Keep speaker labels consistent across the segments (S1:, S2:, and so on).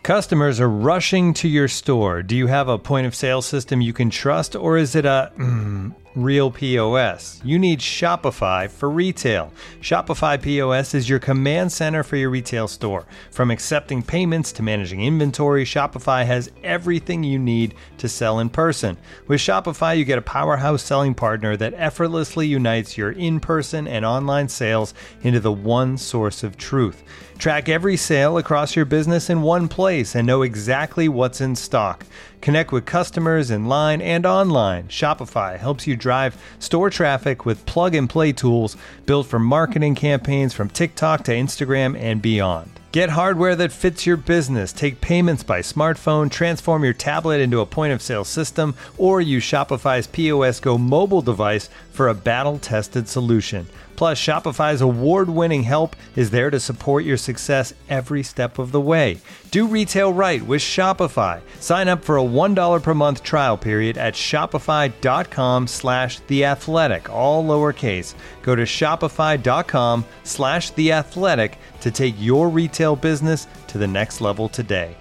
S1: Customers are rushing to your store. Do you have a point of sale system you can trust, or is it a real POS? You need Shopify for retail. Shopify POS is your command center for your retail store. From accepting payments to managing inventory, Shopify has everything you need to sell in person. With Shopify, you get a powerhouse selling partner that effortlessly unites your in-person and online sales into the one source of truth. Track every sale across your business in one place and know exactly what's in stock. Connect with customers in line and online. Shopify helps you drive store traffic with plug-and-play tools built for marketing campaigns from TikTok to Instagram and beyond. Get hardware that fits your business. Take payments by smartphone, transform your tablet into a point-of-sale system, or use Shopify's POS Go mobile device for a battle-tested solution. Plus, Shopify's award-winning help is there to support your success every step of the way. Do retail right with Shopify. Sign up for a $1 per month trial period at shopify.com/theathletic, all lowercase. Go to shopify.com/theathletic to take your retail business to the next level today.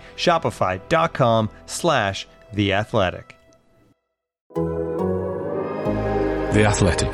S1: Shopify.com/theathletic.
S2: The Athletic.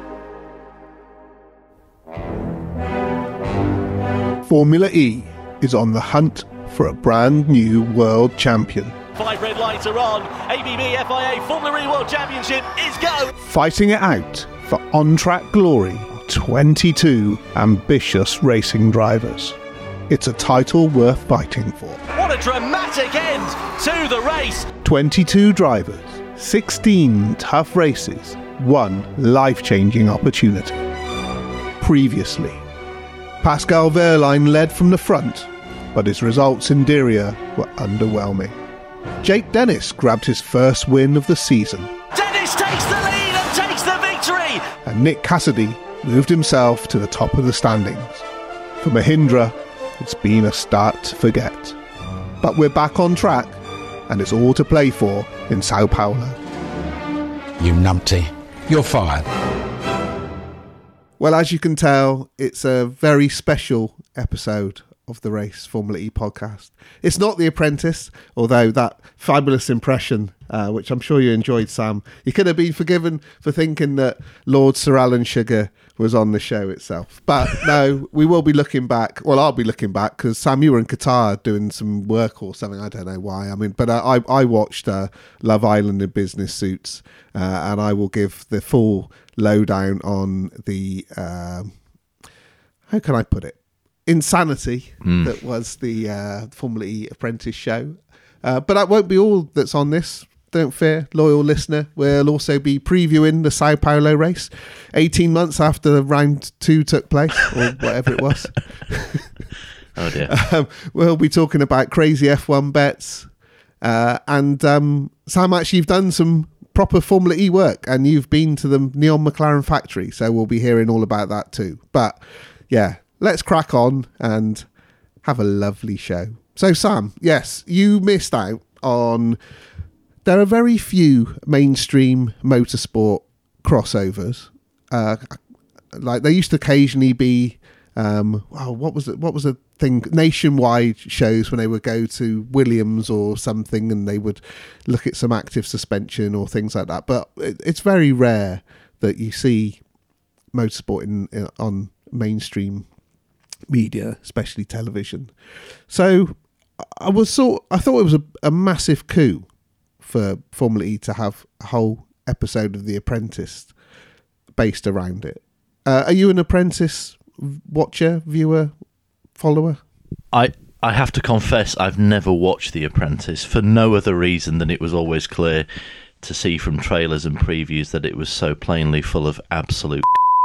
S3: Formula E is on the hunt for a brand new world champion.
S4: 5 red lights are on. ABB FIA Formula E World Championship is go.
S3: Fighting it out for on-track glory of 22 ambitious racing drivers. It's a title worth fighting for.
S4: What a dramatic end to the race.
S3: 22 drivers, 16 tough races, one life-changing opportunity. Previously, Pascal Wehrlein led from the front, but his results in Diriyah were underwhelming. Jake Dennis grabbed his first win of the season.
S4: Dennis takes the lead and takes the victory.
S3: And Nick Cassidy moved himself to the top of the standings. For Mahindra, it's been a start to forget. But we're back on track, and it's all to play for in Sao Paulo.
S2: You numpty. You're fired.
S3: Well, as you can tell, it's a very special episode of the Race Formula E podcast. It's not The Apprentice, although that fabulous impression, which I'm sure you enjoyed, Sam, you could have been forgiven for thinking that Lord Sir Alan Sugar was on the show itself. But no, we will be looking back. Well, I'll be looking back because, Sam, you were in Qatar doing some work or something. I don't know why. I mean, but I watched Love Island in business suits, and I will give the full lowdown on the, how can I put it? Insanity that was the Formula E Apprentice show. But that won't be all that's on this. Don't fear, loyal listener. We'll also be previewing the Sao Paulo race 18 months after round 2 took place, or whatever it was.
S5: Oh dear.
S3: We'll be talking about crazy F1 bets. And Sam, actually, you've done some proper Formula E work and you've been to the Neon McLaren factory. So we'll be hearing all about that too. But yeah, let's crack on and have a lovely show. So Sam, yes, you missed out on... There are very few mainstream motorsport crossovers. Like there used to occasionally be, what was the thing? Nationwide shows when they would go to Williams or something, and they would look at some active suspension or things like that. But it's very rare that you see motorsport on mainstream media, especially television. So I thought it was a massive coup for Formula E to have a whole episode of The Apprentice based around it. Are you an Apprentice watcher, viewer, follower?
S5: I have to confess I've never watched The Apprentice for no other reason than it was always clear to see from trailers and previews that it was so plainly full of absolute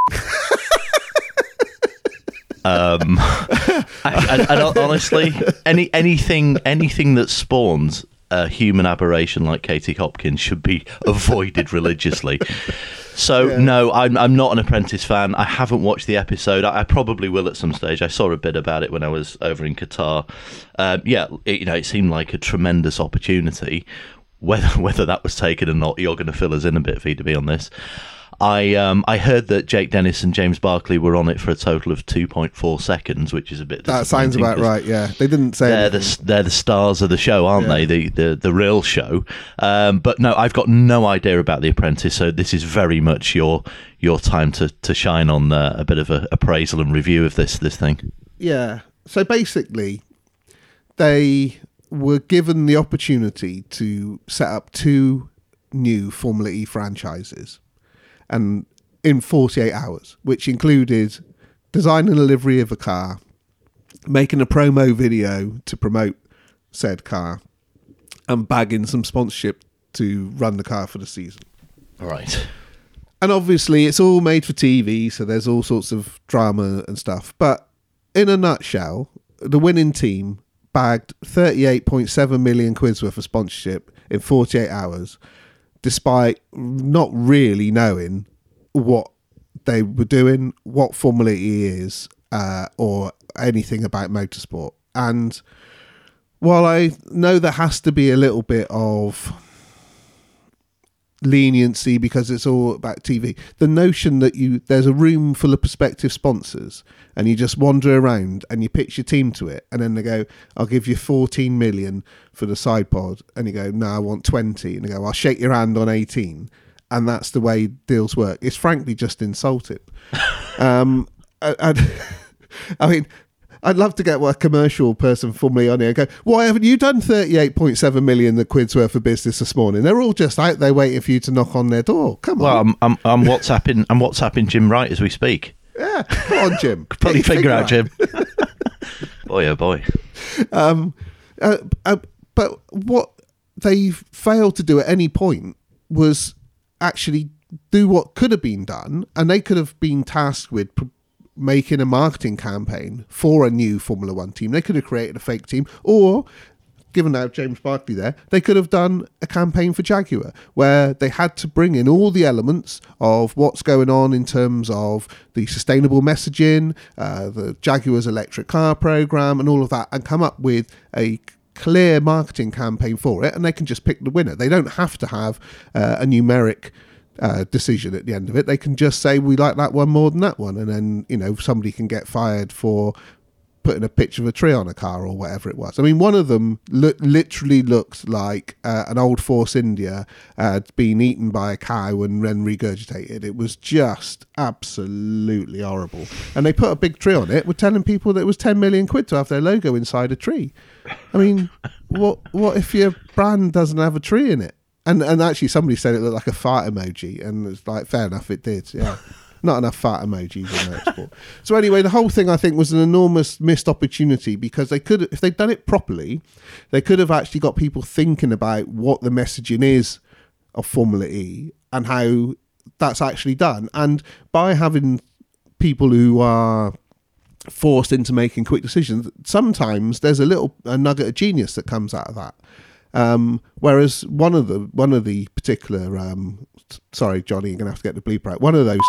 S5: and honestly, anything that spawns a human aberration like Katie Hopkins should be avoided religiously. So yeah. No, I'm not an Apprentice fan. I haven't watched the episode. I probably will at some stage. I saw a bit about it when I was over in Qatar. It seemed like a tremendous opportunity. Whether that was taken or not, you're going to fill us in a bit, VDB, on this. I heard that Jake Dennis and James Barkley were on it for a total of 2.4 seconds, which is a bit
S3: That sounds about right, yeah. They didn't say
S5: they're the stars of the show, aren't they? The real show. But no, I've got no idea about The Apprentice, so this is very much your time to shine on a bit of a appraisal and review of this thing.
S3: Yeah. So basically, they were given the opportunity to set up 2 new Formula E franchises, and in 48 hours, which included designing a livery of a car, making a promo video to promote said car, and bagging some sponsorship to run the car for the season.
S5: Right.
S3: And obviously it's all made for TV, so there's all sorts of drama and stuff. But in a nutshell, the winning team bagged 38.7 million quid worth of sponsorship in 48 hours, despite not really knowing what they were doing, what Formula E is, or anything about motorsport. And while I know there has to be a little bit of leniency because it's all about TV, the notion that there's a room full of prospective sponsors and you just wander around and you pitch your team to it, and then they go, I'll give you 14 million for the side pod, and you go, no, I want 20, and they go, I'll shake your hand on 18, and that's the way deals work. It's frankly just insulting. I mean, I'd love to get a commercial person from me on here and go, why haven't you done 38.7 million quid's worth of business this morning? They're all just out there waiting for you to knock on their door. Come on.
S5: Well, I'm WhatsApping Jim Wright as we speak.
S3: Yeah, come on, Jim.
S5: Pull your finger out, Jim. Boy, oh boy.
S3: But what they failed to do at any point was actually do what could have been done, and they could have been tasked with making a marketing campaign for a new Formula One team. They could have created a fake team, or, given they have James Barkley there, they could have done a campaign for Jaguar where they had to bring in all the elements of what's going on in terms of the sustainable messaging, the Jaguar's electric car program and all of that, and come up with a clear marketing campaign for it, and they can just pick the winner. They don't have to have a numeric decision at the end of it. They can just say we like that one more than that one, and then somebody can get fired for putting a picture of a tree on a car or whatever it was. I mean, one of them literally looked like an old Force India had been eaten by a cow and then regurgitated. It was just absolutely horrible. And they put a big tree on it. We're telling people that it was 10 million quid to have their logo inside a tree. I mean, what if your brand doesn't have a tree in it? And actually somebody said it looked like a fart emoji, and it's like, fair enough, it did, yeah. Not enough fart emojis in motorsport. So anyway, the whole thing I think was an enormous missed opportunity, because they could, if they'd done it properly, they could have actually got people thinking about what the messaging is of Formula E and how that's actually done. And by having people who are forced into making quick decisions, sometimes there's a nugget of genius that comes out of that. Whereas one of the particular sorry, Johnny, you're gonna have to get the bleep out. One of those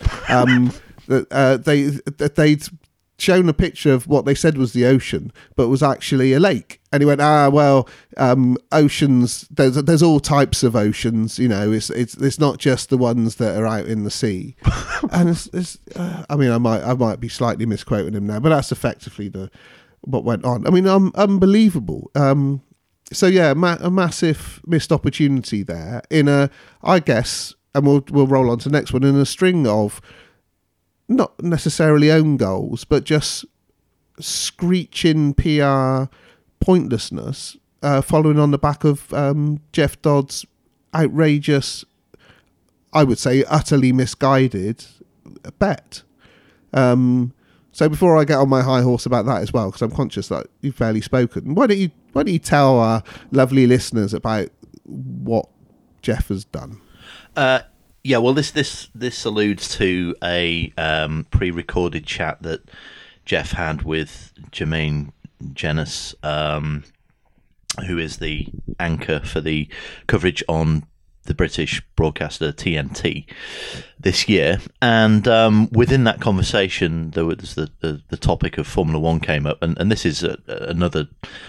S3: they'd shown a picture of what they said was the ocean, but was actually a lake. And he went, oceans. There's all types of oceans. It's not just the ones that are out in the sea. And I mean, I might be slightly misquoting him now, but that's effectively what went on. I mean, unbelievable. So yeah, a massive missed opportunity there I guess, and we'll roll on to the next one, in a string of not necessarily own goals, but just screeching PR pointlessness, following on the back of Jeff Dodd's outrageous, I would say utterly misguided bet. So before I get on my high horse about that as well, because I'm conscious that you've barely spoken, why don't you tell our lovely listeners about what Jeff has done?
S5: Yeah, well, this alludes to a pre-recorded chat that Jeff had with Jermaine Jenas, who is the anchor for the coverage on the British broadcaster TNT this year, and within that conversation there was the topic of Formula One came up, and this is another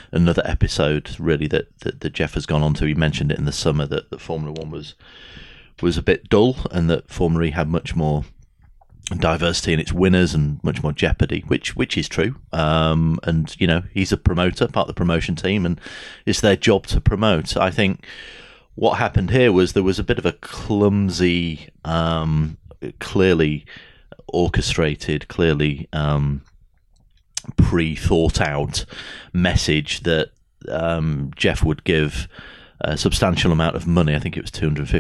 S5: episode really that Jeff has gone on to. He mentioned it in the summer that Formula One was was a bit dull, and that Formula E had much more diversity in its winners and much more jeopardy, which is true. And he's a promoter, part of the promotion team, and it's their job to promote. I think what happened here was there was a bit of a clumsy, clearly orchestrated, clearly pre-thought out message that Jeff would give a substantial amount of money. I think it was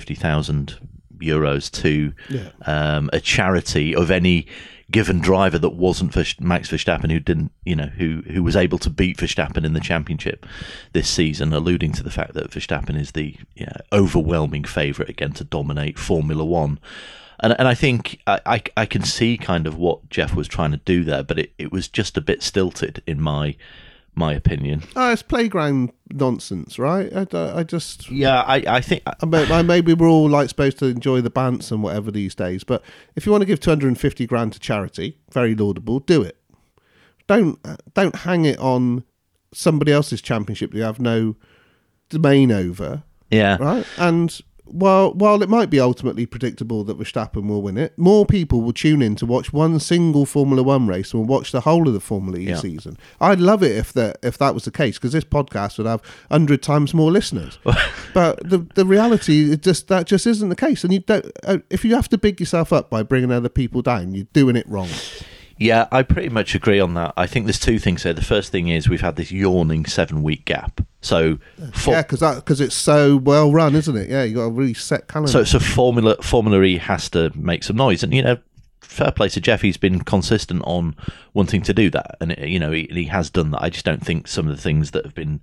S5: €250,000 to a charity of any given driver that wasn't Max Verstappen, who didn't, who was able to beat Verstappen in the championship this season, alluding to the fact that Verstappen is the overwhelming favourite again to dominate Formula One. And I think I can see kind of what Jeff was trying to do there, but it was just a bit stilted in my opinion.
S3: It's playground nonsense, right? I just...
S5: Yeah, I think...
S3: Maybe we're all supposed to enjoy the bants and whatever these days, but if you want to give 250 grand to charity, very laudable, do it. Don't hang it on somebody else's championship that you have no domain over.
S5: Yeah.
S3: Right? And... While it might be ultimately predictable that Verstappen will win it, more people will tune in to watch one single Formula One race and will watch the whole of the Formula E season. I'd love it if that was the case, because this podcast would have 100 times more listeners. But the reality that just isn't the case. And you don't. If you have to big yourself up by bringing other people down, you're doing it wrong.
S5: Yeah, I pretty much agree on that. I think there's two things here. The first thing is we've had this yawning 7-week gap. So
S3: because it's so well run, isn't it? Yeah, you got a really set calendar.
S5: So Formula E has to make some noise, and fair play to Jeff. He's been consistent on wanting to do that, and he has done that. I just don't think some of the things that have been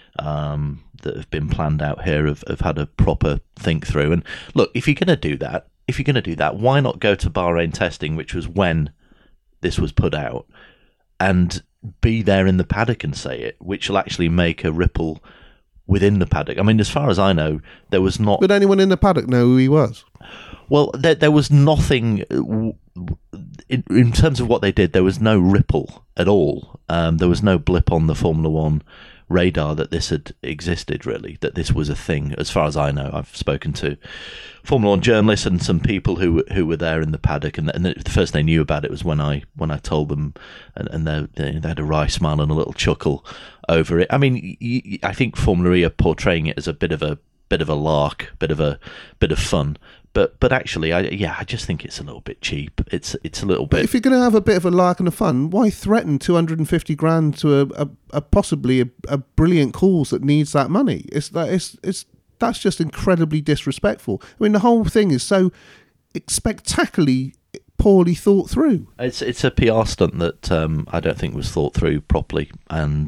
S5: planned out here have had a proper think through. And look, if you're going to do that, why not go to Bahrain testing, which was when this was put out, and be there in the paddock and say it, which will actually make a ripple within the paddock. I mean, as far as I know, there was not...
S3: Would anyone in the paddock know who he was?
S5: Well, there was nothing... In terms of what they did, there was no ripple at all. There was no blip on the Formula One radar that this had existed, really, that this was a thing. As far as I know, I've spoken to Formula One journalists and some people who were there in the paddock, and the first they knew about it was when I told them, and they had a wry smile and a little chuckle over it. I mean, I think Formula E are portraying it as a bit of a lark, bit of fun. But actually, I just think it's a little bit cheap. It's a little bit.
S3: But if you're going to have a bit of a lark and a fun, why threaten 250 grand to a possibly a brilliant cause that needs that money? That's just incredibly disrespectful. I mean, the whole thing is so spectacularly poorly thought through.
S5: It's a PR stunt that I don't think was thought through properly. And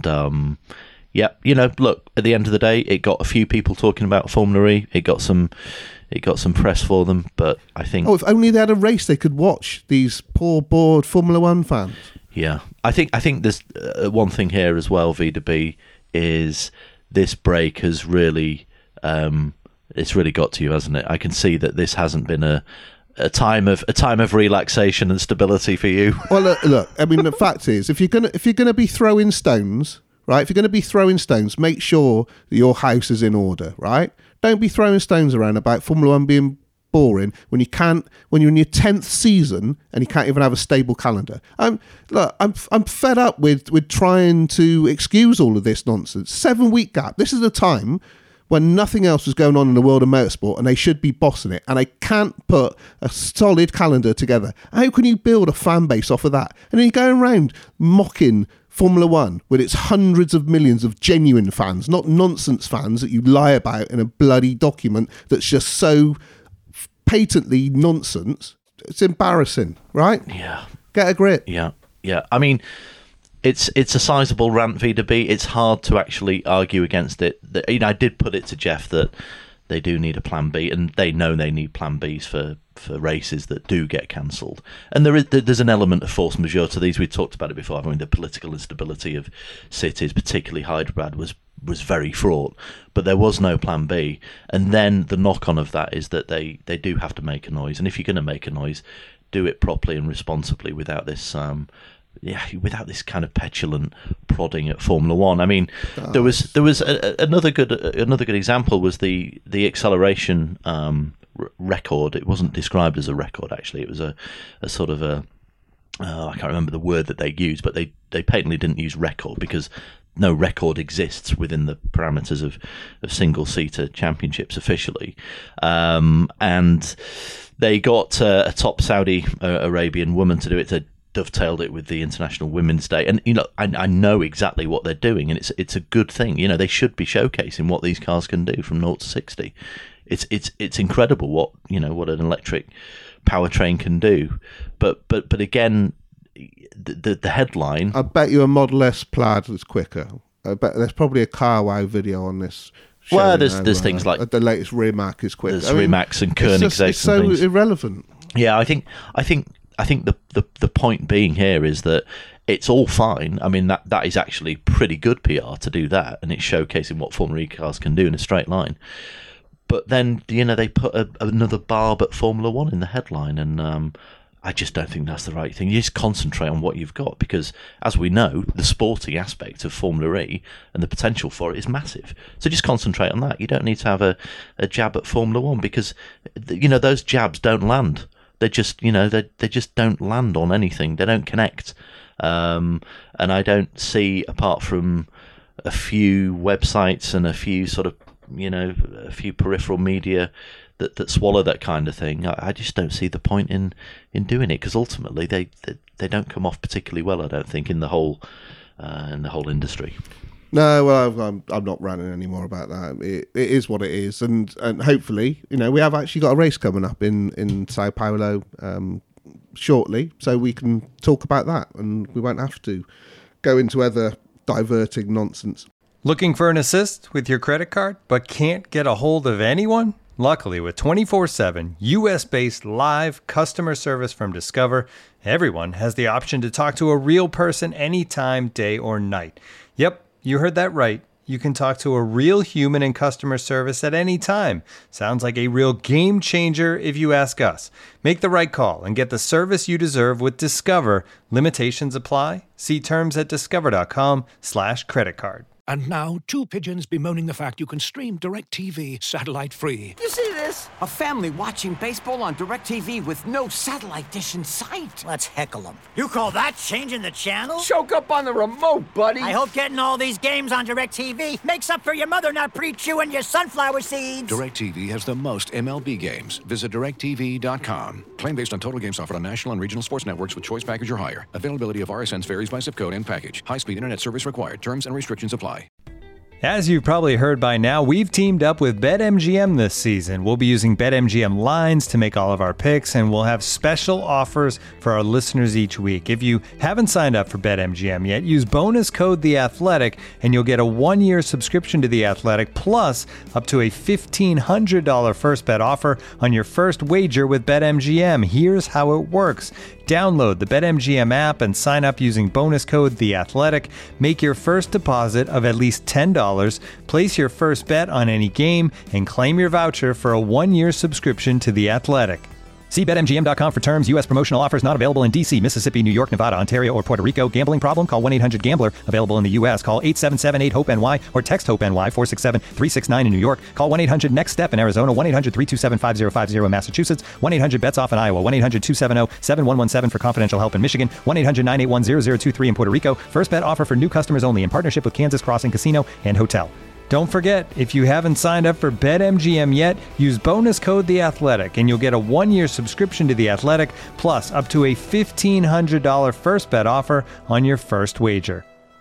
S5: look, at the end of the day, it got a few people talking about Formula E. It got some press for them, but I think...
S3: if only they had a race they could watch, these poor, bored Formula One fans.
S5: Yeah. I think there's one thing here as well, V2B, is this break has really... it's really got to you, hasn't it? I can see that this hasn't been a time of relaxation and stability for you.
S3: Well, look, I mean, the fact is, if you're gonna be throwing stones, right? If you're gonna be throwing stones, make sure that your house is in order, right? Don't be throwing stones around about Formula One being boring when you're in your 10th season and you can't even have a stable calendar. I'm fed up with trying to excuse all of this nonsense. 7-week gap. This is a time when nothing else was going on in the world of motorsport, and they should be bossing it. And they can't put a solid calendar together. How can you build a fan base off of that? And then you're going around mocking Formula One with its hundreds of millions of genuine fans, not nonsense fans that you lie about in a bloody document that's just so patently nonsense. It's embarrassing, right?
S5: Yeah.
S3: Get a grip.
S5: Yeah. I mean, it's a sizable rant, V2B. It's hard to actually argue against it. I did put it to Jeff that they do need a plan B, and they know they need plan Bs for races that do get cancelled. And there's an element of force majeure to these. We talked about it before. I mean, the political instability of cities, particularly Hyderabad, was very fraught, but there was no plan B. And then the knock-on of that is that they do have to make a noise. And if you're going to make a noise, do it properly and responsibly without this kind of petulant prodding at Formula One. I mean, another good example was the acceleration record. It wasn't described as a record, actually. It was a sort of a... I can't remember the word that they used, but they patently didn't use record because no record exists within the parameters of single-seater championships officially. And they got a top Saudi Arabian woman to do it, to dovetailed it with the International Women's Day. And, I know exactly what they're doing, and it's a good thing. They should be showcasing what these cars can do from 0 to 60. It's incredible what an electric powertrain can do. But again, the headline...
S3: I bet you a Model S Plaid is quicker. I bet there's probably a CarWow video on this.
S5: Well, there's things like...
S3: The latest Rimac is quicker.
S5: There's Rimacs and Koenigseggs.
S3: It's so irrelevant.
S5: Yeah, I think the point being here is that it's all fine. I mean, that is actually pretty good PR to do that, and it's showcasing what Formula E cars can do in a straight line. But then, they put another barb at Formula One in the headline, and I just don't think that's the right thing. You just concentrate on what you've got, because, as we know, the sporty aspect of Formula E and the potential for it is massive. So just concentrate on that. You don't need to have a jab at Formula One, because, those jabs don't land. They just, they just don't land on anything. They don't connect. And I don't see, apart from a few websites and a few sort of, a few peripheral media that swallow that kind of thing, I just don't see the point in doing it, because ultimately they don't come off particularly well, I don't think, in the whole industry.
S3: No, well, I'm not ranting anymore about that. It is what it is, and hopefully, we have actually got a race coming up in Sao Paulo shortly, so we can talk about that, and we won't have to go into other diverting nonsense.
S1: Looking for an assist with your credit card, but can't get a hold of anyone? Luckily, with 24/7 US-based live customer service from Discover, everyone has the option to talk to a real person anytime, day or night. Yep, you heard that right. You can talk to a real human in customer service at any time. Sounds like a real game changer if you ask us. Make the right call and get the service you deserve with Discover. Limitations apply. See terms at discover.com/creditcard.
S6: And now, two pigeons bemoaning the fact you can stream DirecTV satellite-free.
S7: You see this? A family watching baseball on DirecTV with no satellite dish in sight. Let's heckle them.
S8: You call that changing the channel?
S7: Choke up on the remote, buddy.
S8: I hope getting all these games on DirecTV makes up for your mother not pre-chewing your sunflower seeds.
S6: DirecTV has the most MLB games. Visit DirecTV.com. Claim based on total games offered on national and regional sports networks with choice package or higher. Availability of RSNs varies by zip code and package. High-speed internet service required. Terms and restrictions apply.
S1: As you've probably heard by now, we've teamed up with BetMGM this season. We'll be using BetMGM lines to make all of our picks, and we'll have special offers for our listeners each week. If you haven't signed up for BetMGM yet, use bonus code The Athletic, and you'll get a 1-year subscription to The Athletic, plus up to a $1,500 first bet offer on your first wager with BetMGM. Here's how it works. Download the BetMGM app and sign up using bonus code The Athletic. Make your first deposit of at least $10. Place your first bet on any game and claim your voucher for a 1-year subscription to The Athletic. See BetMGM.com for terms. U.S. promotional offers not available in D.C., Mississippi, New York, Nevada, Ontario, or Puerto Rico. Gambling problem? Call 1-800-GAMBLER. Available in the U.S. Call 877-8-HOPE-NY or text HOPE-NY 467-369 in New York. Call 1-800-NEXT-STEP in Arizona. 1-800-327-5050 in Massachusetts. 1-800-BETS-OFF in Iowa. 1-800-270-7117 for confidential help in Michigan. 1-800-981-0023 in Puerto Rico. First bet offer for new customers only in partnership with Kansas Crossing Casino and Hotel. Don't forget, if you haven't signed up for BetMGM yet, use bonus code The Athletic, and you'll get a 1-year subscription to The Athletic, plus up to a $1,500 first bet offer on your first wager.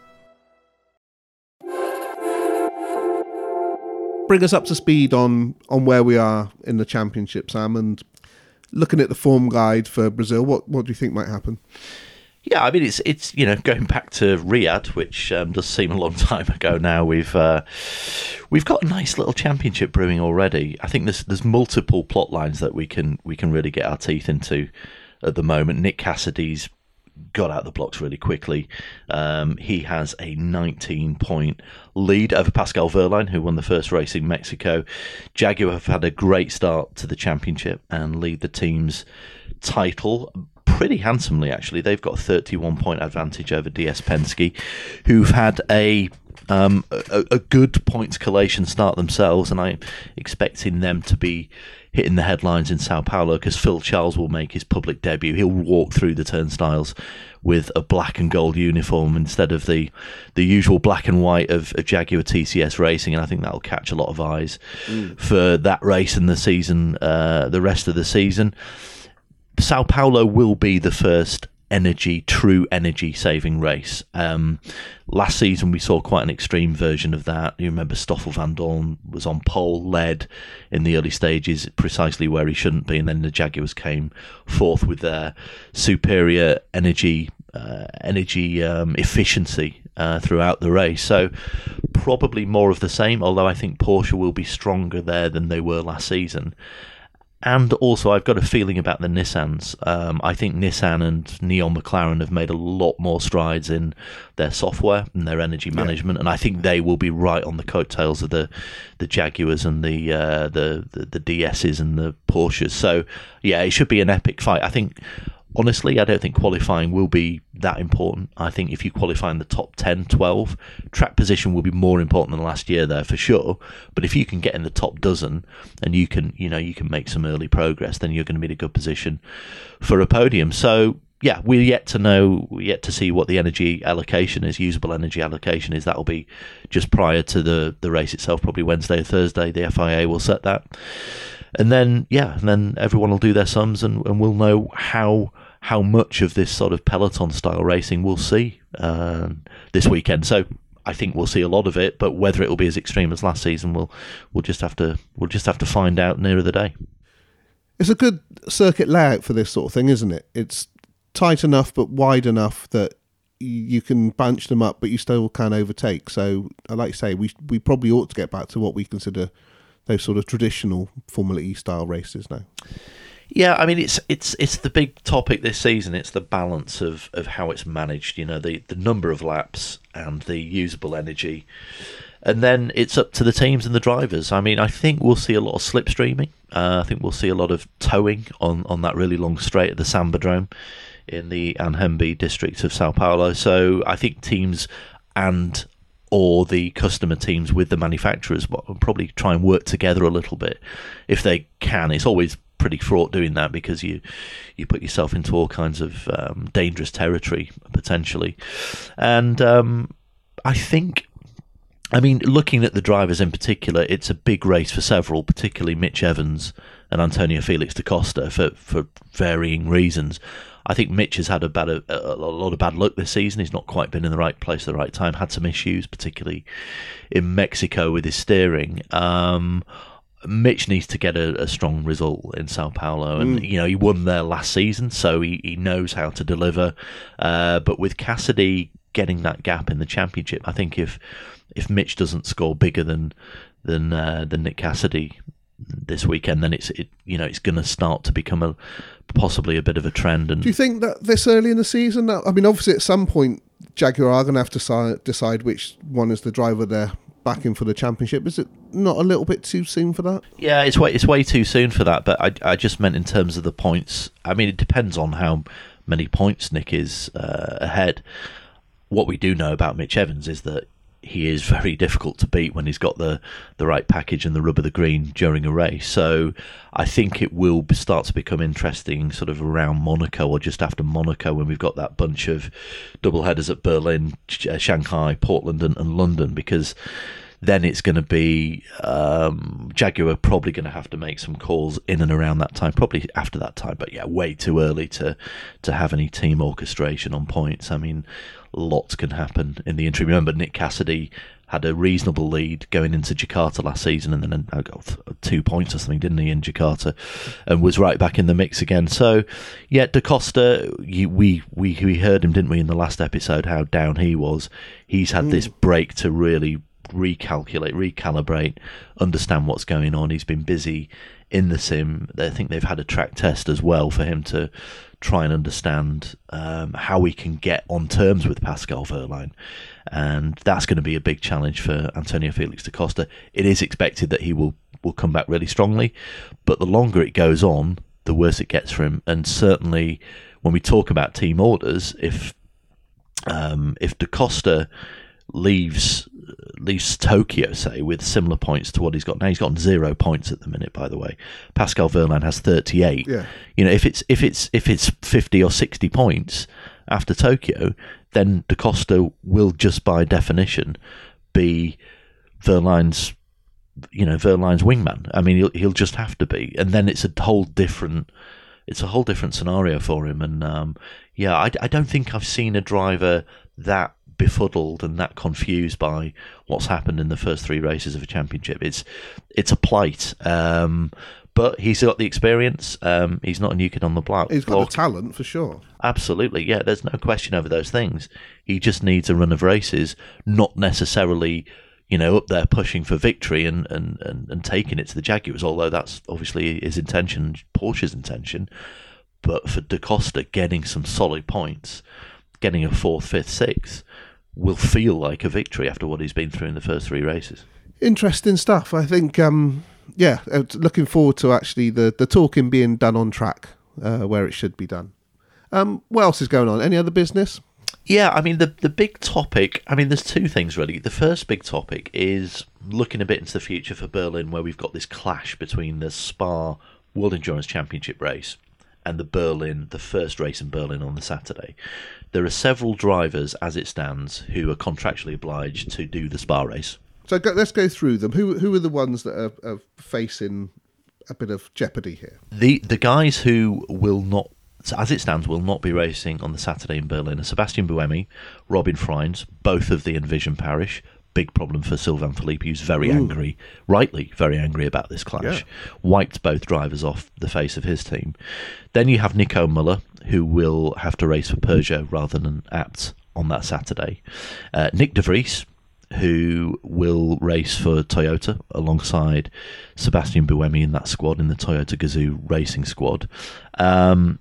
S3: Bring us up to speed on where we are in the championship, Sam, and looking at the form guide for Brazil, what do you think might happen?
S5: Yeah, I mean, it's going back to Riyadh, which does seem a long time ago now. We've got a nice little championship brewing already. I think there's multiple plot lines that we can really get our teeth into at the moment. Nick Cassidy's got out the blocks really quickly. He has a 19-point lead over Pascal Wehrlein, who won the first race in Mexico. Jaguar have had a great start to the championship and lead the team's title pretty handsomely, actually. They've got a 31-point advantage over DS Penske, who've had a a good points collation start themselves, and I'm expecting them to be hitting the headlines in Sao Paulo because Phil Charles will make his public debut. He'll walk through the turnstiles with a black and gold uniform instead of the usual black and white of Jaguar TCS Racing, and I think that'll catch a lot of eyes for that race and the season, the rest of the season. Sao Paulo will be the first true energy saving race. Last season we saw quite an extreme version of that. You remember Stoffel Vandoorne was on pole, led in the early stages precisely where he shouldn't be, and then the Jaguars came forth with their superior energy efficiency throughout the race. So probably more of the same, although I think Porsche will be stronger there than they were last season. And also, I've got a feeling about the Nissans. I think Nissan and Neon McLaren have made a lot more strides in their software and their energy management, and I think they will be right on the coattails of the Jaguars and the DSs and the Porsches. So, yeah, it should be an epic fight. I think, honestly, I don't think qualifying will be that important. I think if you qualify in the top 10, 12, track position will be more important than last year there for sure. But if you can get in the top dozen and you can make some early progress, then you're going to be in a good position for a podium. So yeah, we're yet to see what the energy allocation is, usable energy allocation is. That'll be just prior to the race itself, probably Wednesday or Thursday. The FIA will set that. And then everyone will do their sums and we'll know how much of this sort of peloton style racing we'll see this weekend. So I think we'll see a lot of it, but whether it will be as extreme as last season, we'll just have to find out nearer the day.
S3: It's a good circuit layout for this sort of thing, isn't it? It's tight enough but wide enough that you can bunch them up, but you still can overtake. So, like you say, we probably ought to get back to what we consider those sort of traditional Formula E style races now.
S5: Yeah, I mean, it's the big topic this season. It's the balance of how it's managed, the number of laps and the usable energy. And then it's up to the teams and the drivers. I mean, I think we'll see a lot of slipstreaming. I think we'll see a lot of towing on that really long straight at the Sambadrome in the Anhembi district of Sao Paulo. So I think teams or the customer teams with the manufacturers will probably try and work together a little bit if they can. It's always pretty fraught doing that because you put yourself into all kinds of dangerous territory potentially. And I mean, looking at the drivers in particular, it's a big race for several, particularly Mitch Evans and Antonio Felix da Costa for varying reasons. I think Mitch has had a lot of bad luck this season. He's not quite been in the right place at the right time, had some issues, particularly in Mexico with his steering. Mitch needs to get a strong result in Sao Paulo, and he won there last season, so he knows how to deliver. But with Cassidy getting that gap in the championship, I think if Mitch doesn't score bigger than Nick Cassidy this weekend, then it's going to start to become possibly a bit of a trend. And
S3: do you think that this early in the season? I mean, obviously at some point Jaguar are going to have to decide which one is the driver they're backing for the championship. Is it not a little bit too soon for that?
S5: Yeah, it's way too soon for that. But I just meant in terms of the points. I mean, it depends on how many points Nick is ahead. What we do know about Mitch Evans is that he is very difficult to beat when he's got the right package and the rub of the green during a race. So I think it will start to become interesting sort of around Monaco or just after Monaco when we've got that bunch of double headers at Berlin, Shanghai, Portland and London, because then it's going to be Jaguar are probably going to have to make some calls in and around that time, probably after that time, but yeah, way too early to have any team orchestration on points. I mean, lots can happen in the interim. Remember, Nick Cassidy had a reasonable lead going into Jakarta last season, and then got 2 points or something, didn't he, in Jakarta, and was right back in the mix again. So, yeah, Da Costa, we heard him, didn't we, in the last episode, how down he was. He's had this break to really recalibrate, understand what's going on. He's been busy in the sim. I think they've had a track test as well for him to try and understand how we can get on terms with Pascal Wehrlein, and that's going to be a big challenge for Antonio Felix da Costa. It is expected that he will come back really strongly, but the longer it goes on, the worse it gets for him. And certainly when we talk about team orders, if da Costa leaves leaves Tokyo, say, with similar points to what he's got now. He's got 0 points at the minute, by the way. Pascal Wehrlein has 38.
S3: Yeah.
S5: You know, if it's 50 or 60 points after Tokyo, then Da Costa will just by definition be Wehrlein's wingman. I mean, he'll just have to be, and then it's a whole different scenario for him. And I don't think I've seen a driver that befuddled and that confused by what's happened in the first 3 races of a championship. It's a plight, but he's got the experience. He's not a new kid on the block.
S3: He's got the talent for sure.
S5: Absolutely, yeah. There's no question over those things. He just needs a run of races, not necessarily, you know, up there pushing for victory and taking it to the Jaguars, although that's obviously his intention, Porsche's intention. But for Da Costa, getting some solid points, getting a 4th, 5th, 6th, will feel like a victory after what he's been through in the first 3 races.
S3: Interesting stuff. I think, looking forward to actually the talking being done on track where it should be done. What else is going on? Any other business?
S5: Yeah, I mean, the big topic, I mean, there's 2 things really. The first big topic is looking a bit into the future for Berlin, where we've got this clash between the Spa World Endurance Championship race and the first race in Berlin on the Saturday. There are several drivers, as it stands, who are contractually obliged to do the Spa race.
S3: So let's go through them. Who are the ones that are facing a bit of jeopardy here?
S5: The guys who will not, as it stands, will not be racing on the Saturday in Berlin are Sebastian Buemi, Robin Freins, both of the Envision Parish. Big problem for Sylvain Philippe, who's very angry, rightly very angry about this clash. Yeah. Wiped both drivers off the face of his team. Then you have Nico Muller, who will have to race for Peugeot rather than Abt on that Saturday. Nick De Vries, who will race for Toyota alongside Sebastian Buemi in that squad, in the Toyota Gazoo racing squad. And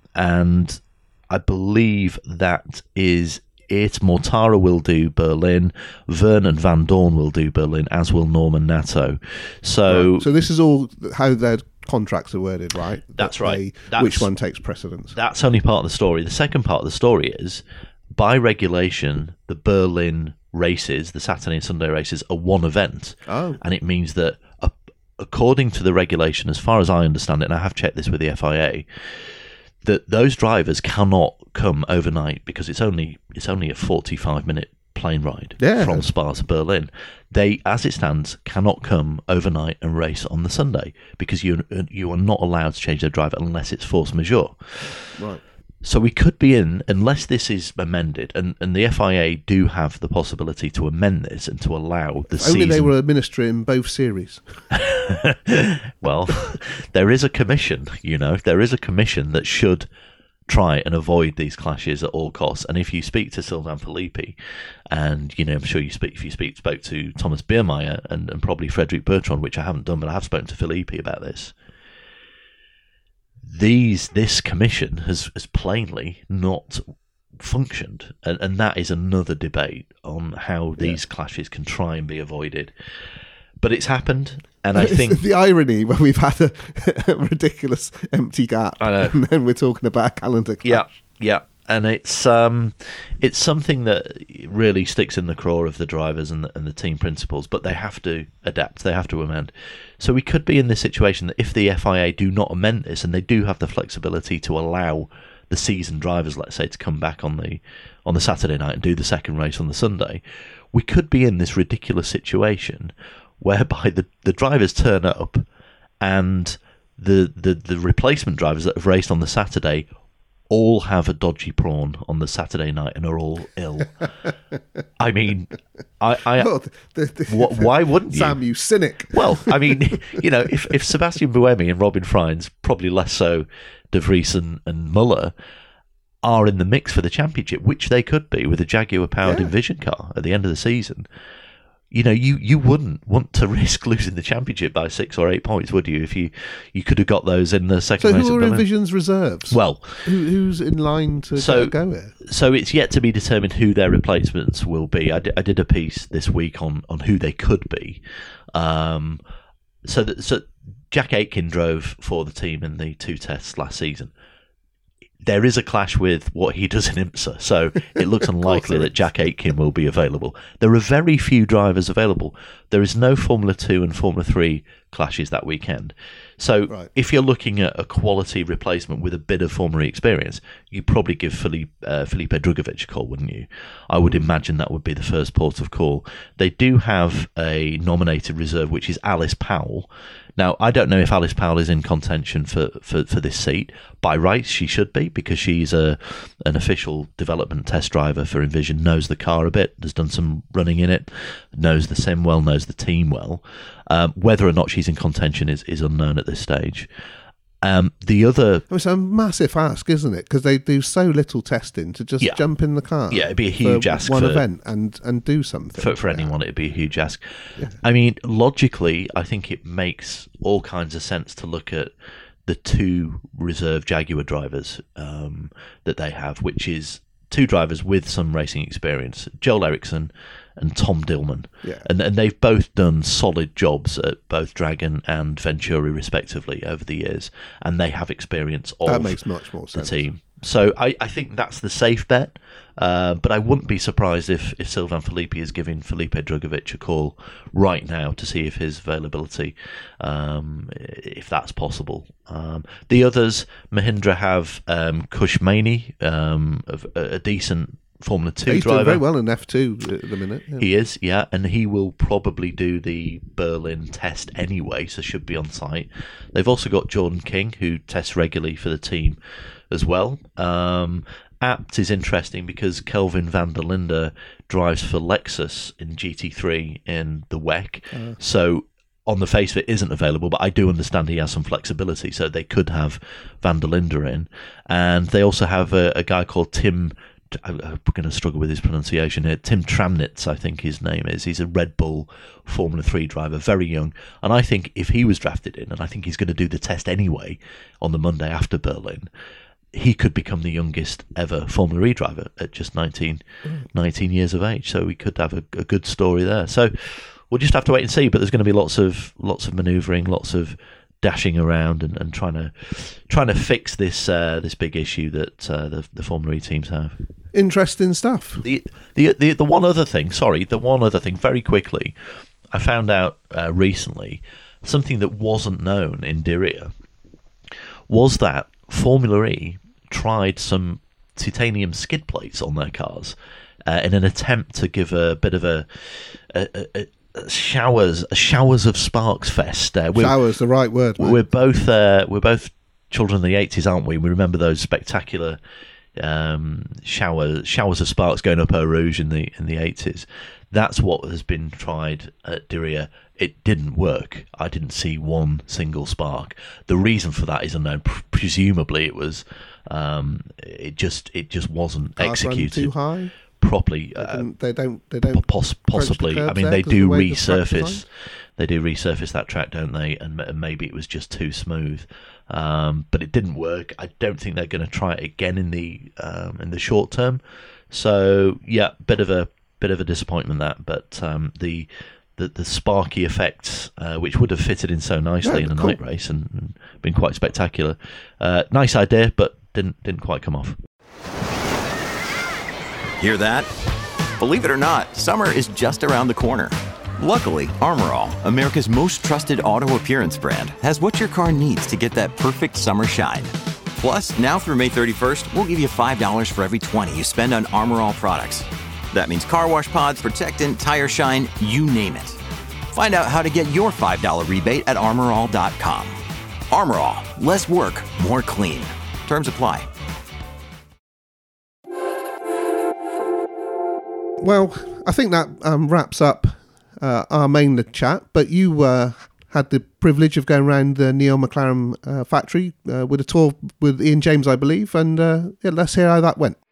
S5: I believe that is it. Mortara will do Berlin. Vernon Van Dorn will do Berlin, as will Norman Nato. So
S3: this is all how their contracts are worded, right?
S5: That's right.
S3: Which one takes precedence?
S5: That's only part of the story. The second part of the story is, by regulation, the Berlin races, the Saturday and Sunday races, are one event.
S3: Oh.
S5: And it means that, according to the regulation, as far as I understand it, and I have checked this with the FIA, that those drivers cannot come overnight because it's only a 45-minute plane ride from Spa to Berlin. They, as it stands, cannot come overnight and race on the Sunday because you are not allowed to change their driver unless it's force majeure.
S3: Right.
S5: So we could be in, unless this is amended, and the FIA do have the possibility to amend this and to allow the season.
S3: Only they were administering both series.
S5: Well, there is a commission, there is a commission that should try and avoid these clashes at all costs. And if you speak to Sylvain Philippe, and I'm sure spoke to Thomas Biermeier and probably Frederic Bertrand, which I haven't done, but I have spoken to Philippe about this. This commission has plainly not functioned, and that is another debate on how these clashes can try and be avoided. But it's happened, and I think
S3: the irony when we've had a ridiculous empty gap, and then we're talking about a calendar clash.
S5: Yeah, and it's something that really sticks in the craw of the drivers and the team principals. But they have to adapt, they have to amend. So we could be in this situation that if the FIA do not amend this, and they do have the flexibility to allow the seasoned drivers, let's say, to come back on the Saturday night and do the second race on the Sunday, we could be in this ridiculous situation whereby the drivers turn up and the replacement drivers that have raced on the Saturday all have a dodgy prawn on the Saturday night and are all ill. I mean, why wouldn't you?
S3: Sam, you cynic.
S5: Well, I mean, if Sebastian Buemi and Robin Freins, probably less so De Vries and Muller, are in the mix for the championship, which they could be with a Jaguar-powered Envision car at the end of the season, you wouldn't want to risk losing the championship by 6 or 8 points, would you? If you could have got those in the second race.
S3: So who are Envision's reserves?
S5: Well,
S3: who's in line to go here? So
S5: it's yet to be determined who their replacements will be. I did a piece this week on who they could be. So Jack Aitken drove for the team in the 2 tests last season. there is a clash with what he does in IMSA, so it looks unlikely that Jack Aitken will be available. There are very few drivers available. There is no Formula 2 and Formula 3 clashes that weekend. So if you're looking at a quality replacement with a bit of Formula E experience, you'd probably give Felipe Drugovich a call, wouldn't you? I would imagine that would be the first port of call. They do have a nominated reserve, which is Alice Powell. Now, I don't know if Alice Powell is in contention for this seat. By rights, she should be, because she's an official development test driver for Envision, knows the car a bit, has done some running in it, knows the sim well, knows the team well. Whether or not she's in contention is unknown at this stage. The other...
S3: It's a massive ask, isn't it? Because they do so little testing to just jump in the car.
S5: Yeah, it'd be a huge ask
S3: for one event and do something.
S5: For anyone, it'd be a huge ask. Yeah. I mean, logically, I think it makes all kinds of sense to look at the 2 reserve Jaguar drivers that they have, which is 2 drivers with some racing experience, Joel Eriksson and Tom Dillman. Yeah. And they've both done solid jobs at both Dragon and Venturi respectively over the years, and they have experience of
S3: that makes much more sense.
S5: The team. So I think that's the safe bet, but I wouldn't be surprised if Sylvain Philippe is giving Felipe Drugovich a call right now to see if his availability, if that's possible. The others, Mahindra have Kushmani, a decent Formula 2
S3: he's
S5: driver.
S3: Doing very well in F2 at the minute. Yeah.
S5: He is, yeah, and he will probably do the Berlin test anyway, so should be on site. They've also got Jordan King, who tests regularly for the team as well. Abt is interesting because Kelvin van der Linde drives for Lexus in GT3 in the WEC, so on the face of it isn't available, but I do understand he has some flexibility, so they could have van der Linde in. And they also have a guy called Tim... I'm going to struggle with his pronunciation here. Tim Tramnitz, I think his name is. He's a Red Bull Formula 3 driver, very young. And I think if he was drafted in, and I think he's going to do the test anyway on the Monday after Berlin, he could become the youngest ever Formula E driver at just 19 years of age. So we could have a good story there. So we'll just have to wait and see. But there's going to be lots of manoeuvring, lots of dashing around and trying to fix this big issue that the Formula E teams have.
S3: Interesting stuff.
S5: The one other thing, very quickly, I found out recently something that wasn't known in Diriyah was that Formula E tried some titanium skid plates on their cars in an attempt to give a bit of a showers of sparks fest.
S3: Showers, the right word.
S5: We're both children of the 80s, aren't we? We remember those spectacular showers of sparks going up Eau Rouge in the 80s. That's what has been tried at Diriyah. It didn't work. I didn't see one single spark. The reason for that is unknown. Presumably, it was it just wasn't executed
S3: too high
S5: properly.
S3: They don't
S5: possibly. I mean, they do resurface. They do resurface that track, don't they? And maybe it was just too smooth. But it didn't work. I don't think they're going to try it again in the short term. So yeah, bit of a disappointment that. But the sparky effects, which would have fitted in so nicely in a night race and been quite spectacular. Nice idea, but didn't quite come off.
S9: Hear that? Believe it or not, summer is just around the corner. Luckily, Armor All, America's most trusted auto appearance brand, has what your car needs to get that perfect summer shine. Plus, now through May 31st, we'll give you $5 for every $20 you spend on Armor All products. That means car wash pods, protectant, tire shine, you name it. Find out how to get your $5 rebate at armorall.com. Armor All, less work, more clean. Terms apply.
S3: Well, I think that wraps up our main chat, but you had the privilege of going around the Neon McLaren factory with a tour with Ian James, I believe, and let's hear how that went.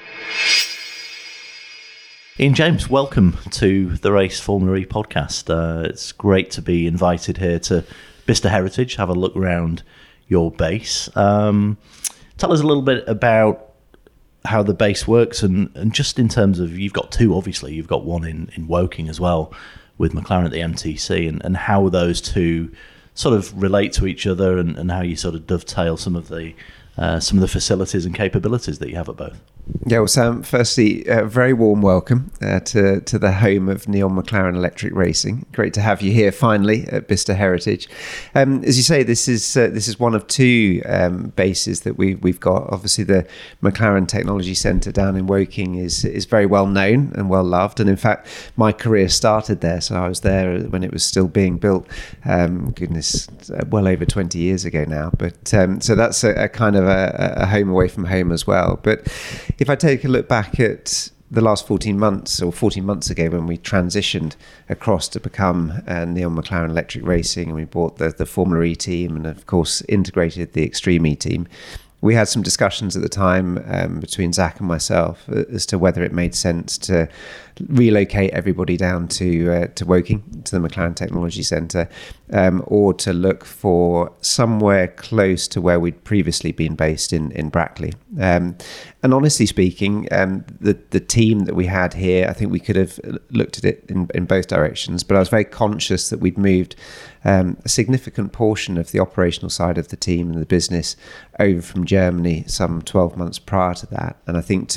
S5: Ian James, welcome to the Race Formula E podcast. It's great to be invited here to Bicester Heritage, have a look around your base. Tell us a little bit about how the base works and just in terms of, you've got two, obviously, you've got one in Woking as well with McLaren at the MTC, and how those two sort of relate to each other and how you sort of dovetail some of the some of the facilities and capabilities that you have at both.
S10: Yeah, well, Sam, firstly, a very warm welcome to the home of Neon McLaren Electric Racing. Great to have you here finally at Bicester Heritage. As you say, this is one of two bases that we've got. Obviously, the McLaren Technology Centre down in Woking is very well known and well loved. And in fact, my career started there, so I was there when it was still being built. Well over 20 years ago now. But so that's a kind of a home away from home as well. But if I take a look back at the last 14 months ago when we transitioned across to become Neon McLaren Electric Racing, and we bought the Formula E team and of course integrated the Extreme E team, we had some discussions at the time between Zach and myself as to whether it made sense to relocate everybody down to Woking, to the McLaren Technology Centre, or to look for somewhere close to where we'd previously been based in Brackley. And honestly speaking, the team that we had here, I think we could have looked at it in both directions, but I was very conscious that we'd moved a significant portion of the operational side of the team and the business over from Germany some 12 months prior to that. And I think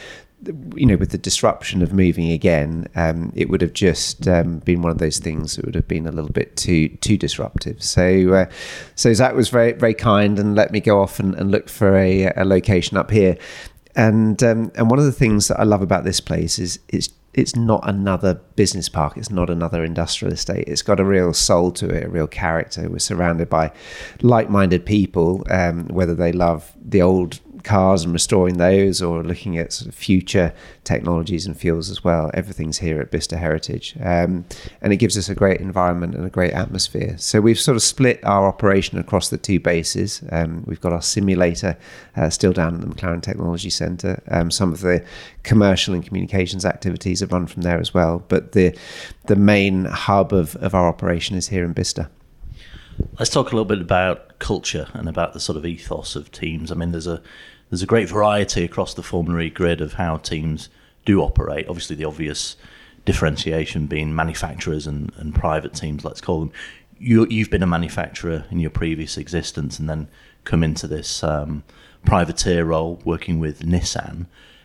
S10: with the disruption of moving again, it would have just been one of those things that would have been a little bit too disruptive. So Zach was very, very kind and let me go off and look for a location up here. And one of the things that I love about this place is it's not another business park. It's not another industrial estate. It's got a real soul to it, a real character. We're surrounded by like-minded people, whether they love the old cars and restoring those or looking at sort of future technologies and fuels as well. Everything's here at Bicester Heritage. And it gives us a great environment and a great atmosphere. So we've sort of split our operation across the two bases. We've got our simulator still down at the McLaren Technology Centre. Some of the commercial and communications activities have run from there as well. But the main hub of our operation is here in Bicester.
S5: Let's talk a little bit about culture and about the sort of ethos of teams. I mean, there's a great variety across the Formula E grid of how teams do operate. Obviously, the obvious differentiation being manufacturers and private teams, let's call them. You've been a manufacturer in your previous existence and then come into this privateer role working with Nissan.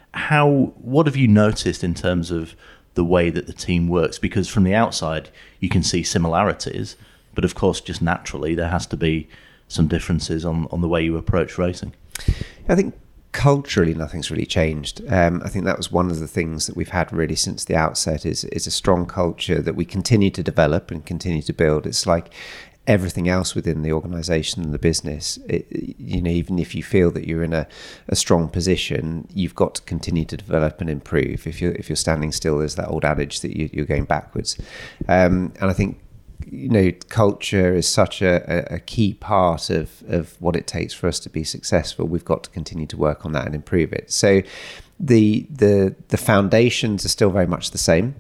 S5: What have you noticed in terms of the way that the team works? Because from the outside, you can see similarities, but of course, just naturally, there has to be some differences on the way you approach racing.
S10: I think culturally, nothing's really changed. I think that was one of the things that we've had really since the outset is a strong culture that we continue to develop and continue to build. It's like everything else within the organisation and the business. Even if you feel that you're in a strong position, you've got to continue to develop and improve. If you're standing still, there's that old adage that you're going backwards. And I think culture is such a key part of what it takes for us to be successful. We've got to continue to work on that and improve it. So the foundations are still very much the same.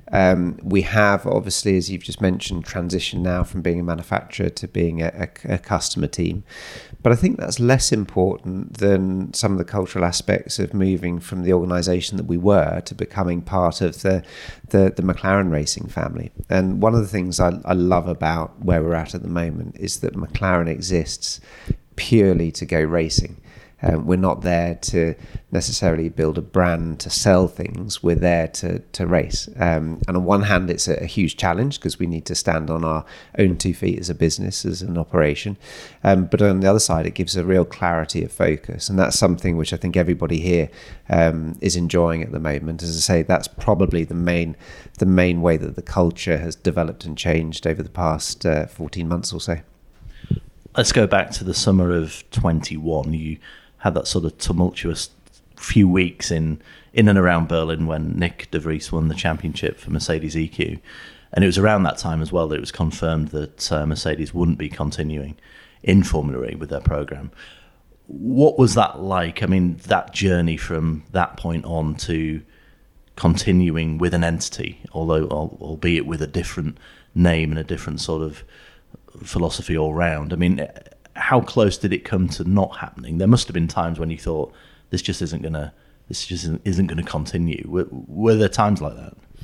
S10: We have, obviously, as you've just mentioned, transitioned now from being a manufacturer to being a customer team. But I think that's less important than some of the cultural aspects of moving from the organisation that we were to becoming part of the McLaren racing family. And one of the things I love about where we're at the moment is that McLaren exists purely to go racing. We're not there to necessarily build a brand to sell things. We're there to race. And on one hand, it's a huge challenge because we need to stand on our own 2 feet as a business, as an operation. But on the other side, it gives a real clarity of focus. And that's something which I think everybody here is enjoying at the moment. As I say, that's probably the main way that the culture has developed and changed over the past 14 months or so.
S5: Let's go back to the summer of 21. You had that sort of tumultuous few weeks in and around Berlin when Nick de Vries won the championship for Mercedes EQ. And it was around that time as well that it was confirmed that Mercedes wouldn't be continuing in Formula E with their programme. What was that like? I mean, that journey from that point on to continuing with an entity, albeit with a different name and a different sort of philosophy all round. I mean, how close did it come to not happening? There must have been times when you thought this just isn't going to continue. Were there times like that?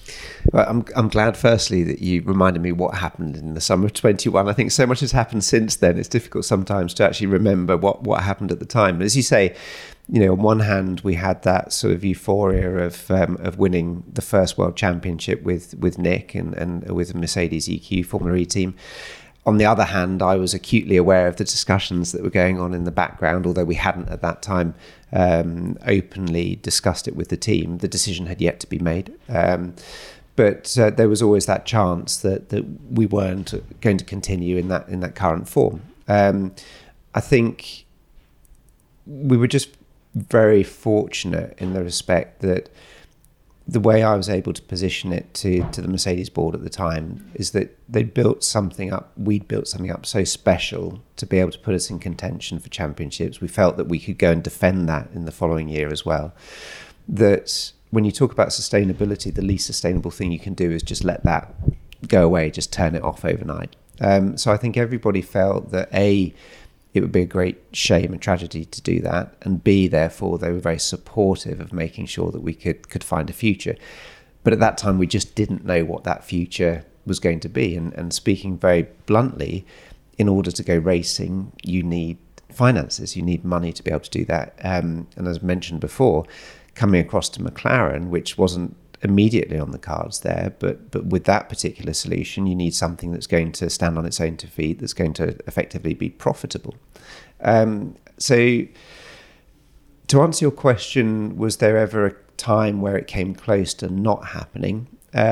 S10: Well, I'm glad, firstly, that you reminded me what happened in the summer of 21. I think so much has happened since then. It's difficult sometimes to actually remember what happened at the time. But as you say, on one hand, we had that sort of euphoria of winning the first World Championship with Nick and with the Mercedes EQ Formula E team. On the other hand, I was acutely aware of the discussions that were going on in the background, although we hadn't at that time openly discussed it with the team. The decision had yet to be made. But there was always that chance that we weren't going to continue in that current form. I think we were just very fortunate in the respect that the way I was able to position it to the Mercedes board at the time is that we'd built something up so special to be able to put us in contention for championships. We felt that we could go and defend that in the following year as well. That when you talk about sustainability, the least sustainable thing you can do is just let that go away, just turn it off overnight. So I think everybody felt that A, it would be a great shame and tragedy to do that, and B, therefore, they were very supportive of making sure that we could find a future. But at that time, we just didn't know what that future was going to be. And speaking very bluntly, in order to go racing, you need finances, you need money to be able to do that. And as mentioned before, coming across to McLaren, which wasn't immediately on the cards there, but with that particular solution, you need something that's going to stand on its own 2 feet, that's going to effectively be profitable. So to answer your question, was there ever a time where it came close to not happening?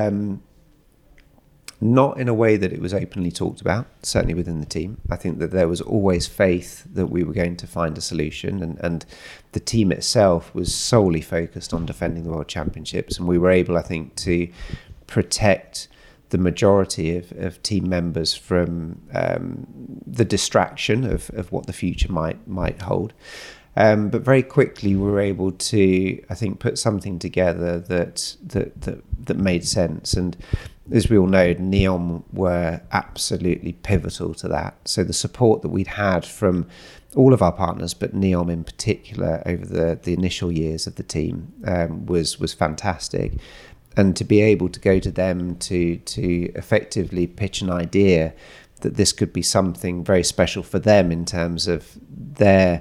S10: Not in a way that it was openly talked about, certainly within the team. I think that there was always faith that we were going to find a solution, and the team itself was solely focused on defending the World Championships, and we were able, I think, to protect the majority of team members from the distraction of what the future might hold. But very quickly we were able to, I think, put something together that made sense. And as we all know, NEOM were absolutely pivotal to that. So the support that we'd had from all of our partners, but NEOM in particular, over the initial years of the team was fantastic. And to be able to go to them to effectively pitch an idea that this could be something very special for them in terms of their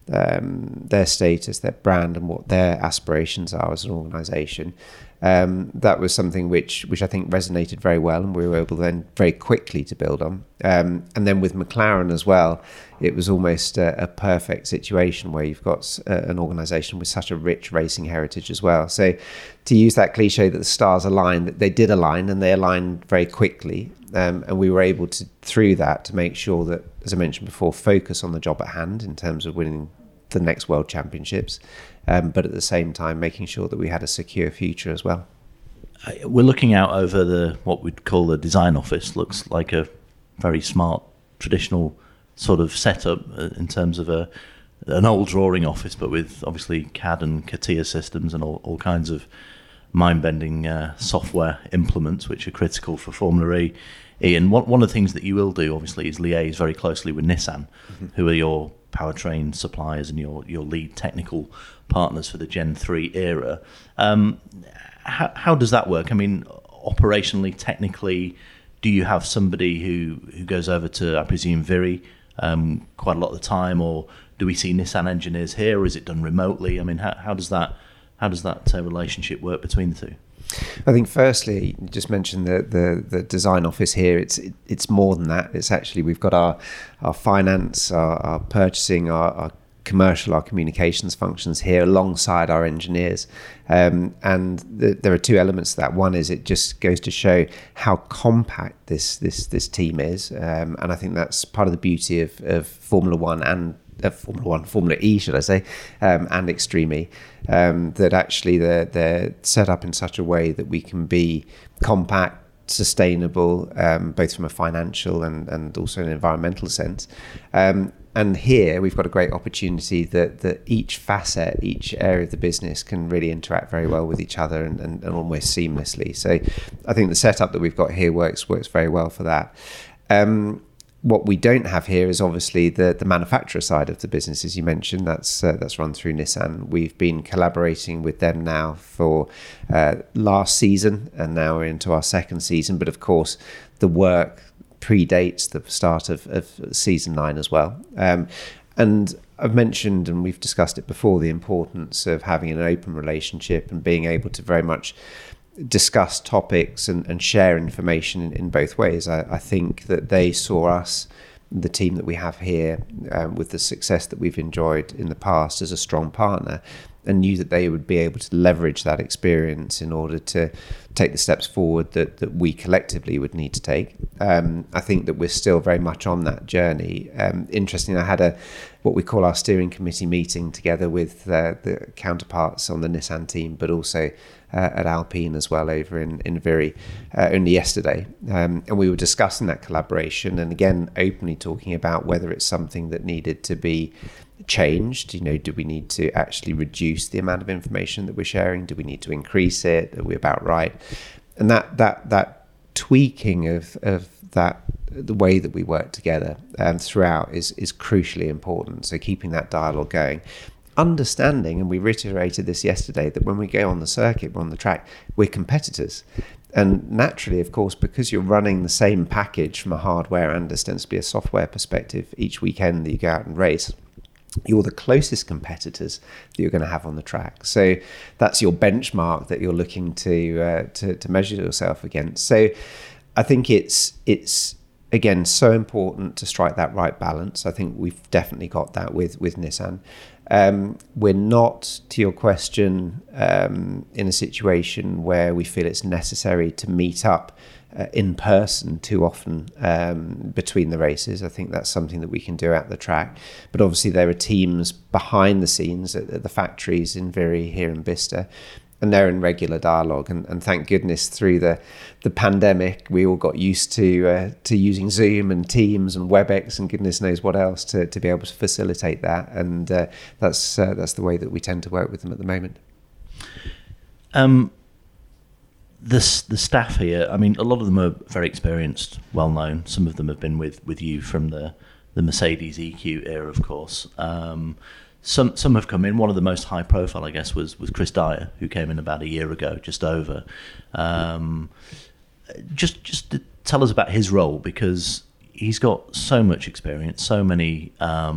S10: status, their brand, and what their aspirations are as an organisation. That was something which I think resonated very well, and we were able then very quickly to build on. And then with McLaren as well, it was almost a perfect situation where you've got an organisation with such a rich racing heritage as well. So to use that cliche that the stars aligned, they did align, and they aligned very quickly. And we were able to, through that, to make sure that, as I mentioned before, focus on the job at hand in terms of winning the next World Championships, but at the same time making sure that we had a secure future as well.
S5: We're looking out over what we'd call the design office. Looks like a very smart, traditional sort of setup in terms of an old drawing office, but with obviously CAD and CATIA systems and all kinds of mind-bending software implements which are critical for Formula E. Ian, one of the things that you will do, obviously, is liaise very closely with Nissan, who are your powertrain suppliers and your lead technical partners for the Gen 3 era. How does that work? I mean, operationally, technically, do you have somebody who goes over to, I presume, Viry quite a lot of the time, or do we see Nissan engineers here, or is it done remotely? I mean, how does that relationship work between the two?
S10: I think firstly, you just mentioned the design office here. It's more than that. It's actually, we've got our finance, our purchasing, our commercial, our communications functions here alongside our engineers. And there are two elements to that. One is it just goes to show how compact this team is. And I think that's part of the beauty of Formula One and Formula E, should I say, and Extreme E, that actually they're set up in such a way that we can be compact, sustainable, both from a financial and also an environmental sense. And here we've got a great opportunity that each facet, each area of the business can really interact very well with each other and almost seamlessly. So I think the setup that we've got here works very well for that. What we don't have here is obviously the manufacturer side of the business, as you mentioned. That's run through Nissan. We've been collaborating with them now for last season, and now we're into our second season. But of course, the work predates the start of season 9 as well. And I've mentioned, and we've discussed it before, the importance of having an open relationship and being able to very much discuss topics and share information in both ways. I think that they saw us, the team that we have here, with the success that we've enjoyed in the past, as a strong partner, and knew that they would be able to leverage that experience in order to take the steps forward that we collectively would need to take. I think that we're still very much on that journey. Interestingly, I had what we call our steering committee meeting together with the counterparts on the Nissan team, but also at Alpine as well over in Viry only yesterday. And we were discussing that collaboration, and again, openly talking about whether it's something that needed to be changed. Do we need to actually reduce the amount of information that we're sharing? Do we need to increase it? Are we about right? And that tweaking of that, the way that we work together throughout is crucially important. So keeping that dialogue going, understanding, and we reiterated this yesterday, that when we go on the circuit, we're on the track, we're competitors. And naturally, of course, because you're running the same package from a hardware and ostensibly a software perspective each weekend that you go out and race, you're the closest competitors that you're going to have on the track. So that's your benchmark that you're looking to measure yourself against. So I think it's again so important to strike that right balance. I think we've definitely got that with Nissan. We're not, to your question, in a situation where we feel it's necessary to meet up in person too often between the races. I think that's something that we can do at the track. But obviously there are teams behind the scenes at the factories in Viry, here in Bicester, and they're in regular dialogue. And thank goodness through the pandemic, we all got used to using Zoom and Teams and WebEx and goodness knows what else to be able to facilitate that. And that's the way that we tend to work with them at the moment.
S5: The staff here, I mean, a lot of them are very experienced, well known. Some of them have been with you from the Mercedes EQ era, of course. Some have come in. One of the most high profile, I guess, was Chris Dyer, who came in about a year ago, just over. Just to tell us about his role, because he's got so much experience, so many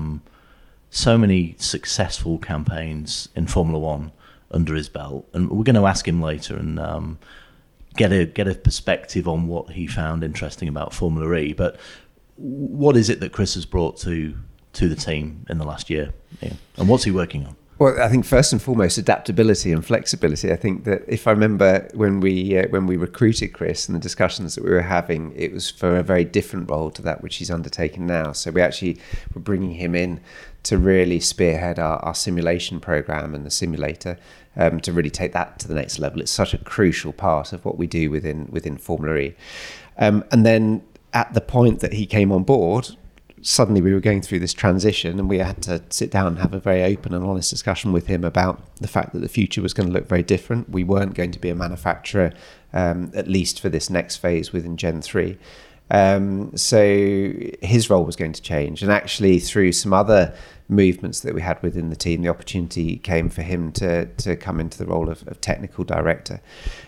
S5: successful campaigns in Formula One under his belt, and we're going to ask him later and get a perspective on what he found interesting about Formula E. But what is it that Chris has brought to the team in the last year, and what's he working on?
S10: Well, I think first and foremost, adaptability and flexibility. I think that if I remember when we recruited Chris and the discussions that we were having, it was for a very different role to that which he's undertaken now. So we actually were bringing him in to really spearhead our simulation program and the simulator, to really take that to the next level. It's such a crucial part of what we do within Formula E. And then at the point that he came on board, suddenly we were going through this transition, and we had to sit down and have a very open and honest discussion with him about the fact that the future was going to look very different. We weren't going to be a manufacturer, at least for this next phase within Gen 3. So his role was going to change. And actually, through some other movements that we had within the team, the opportunity came for him to come into the role of technical director.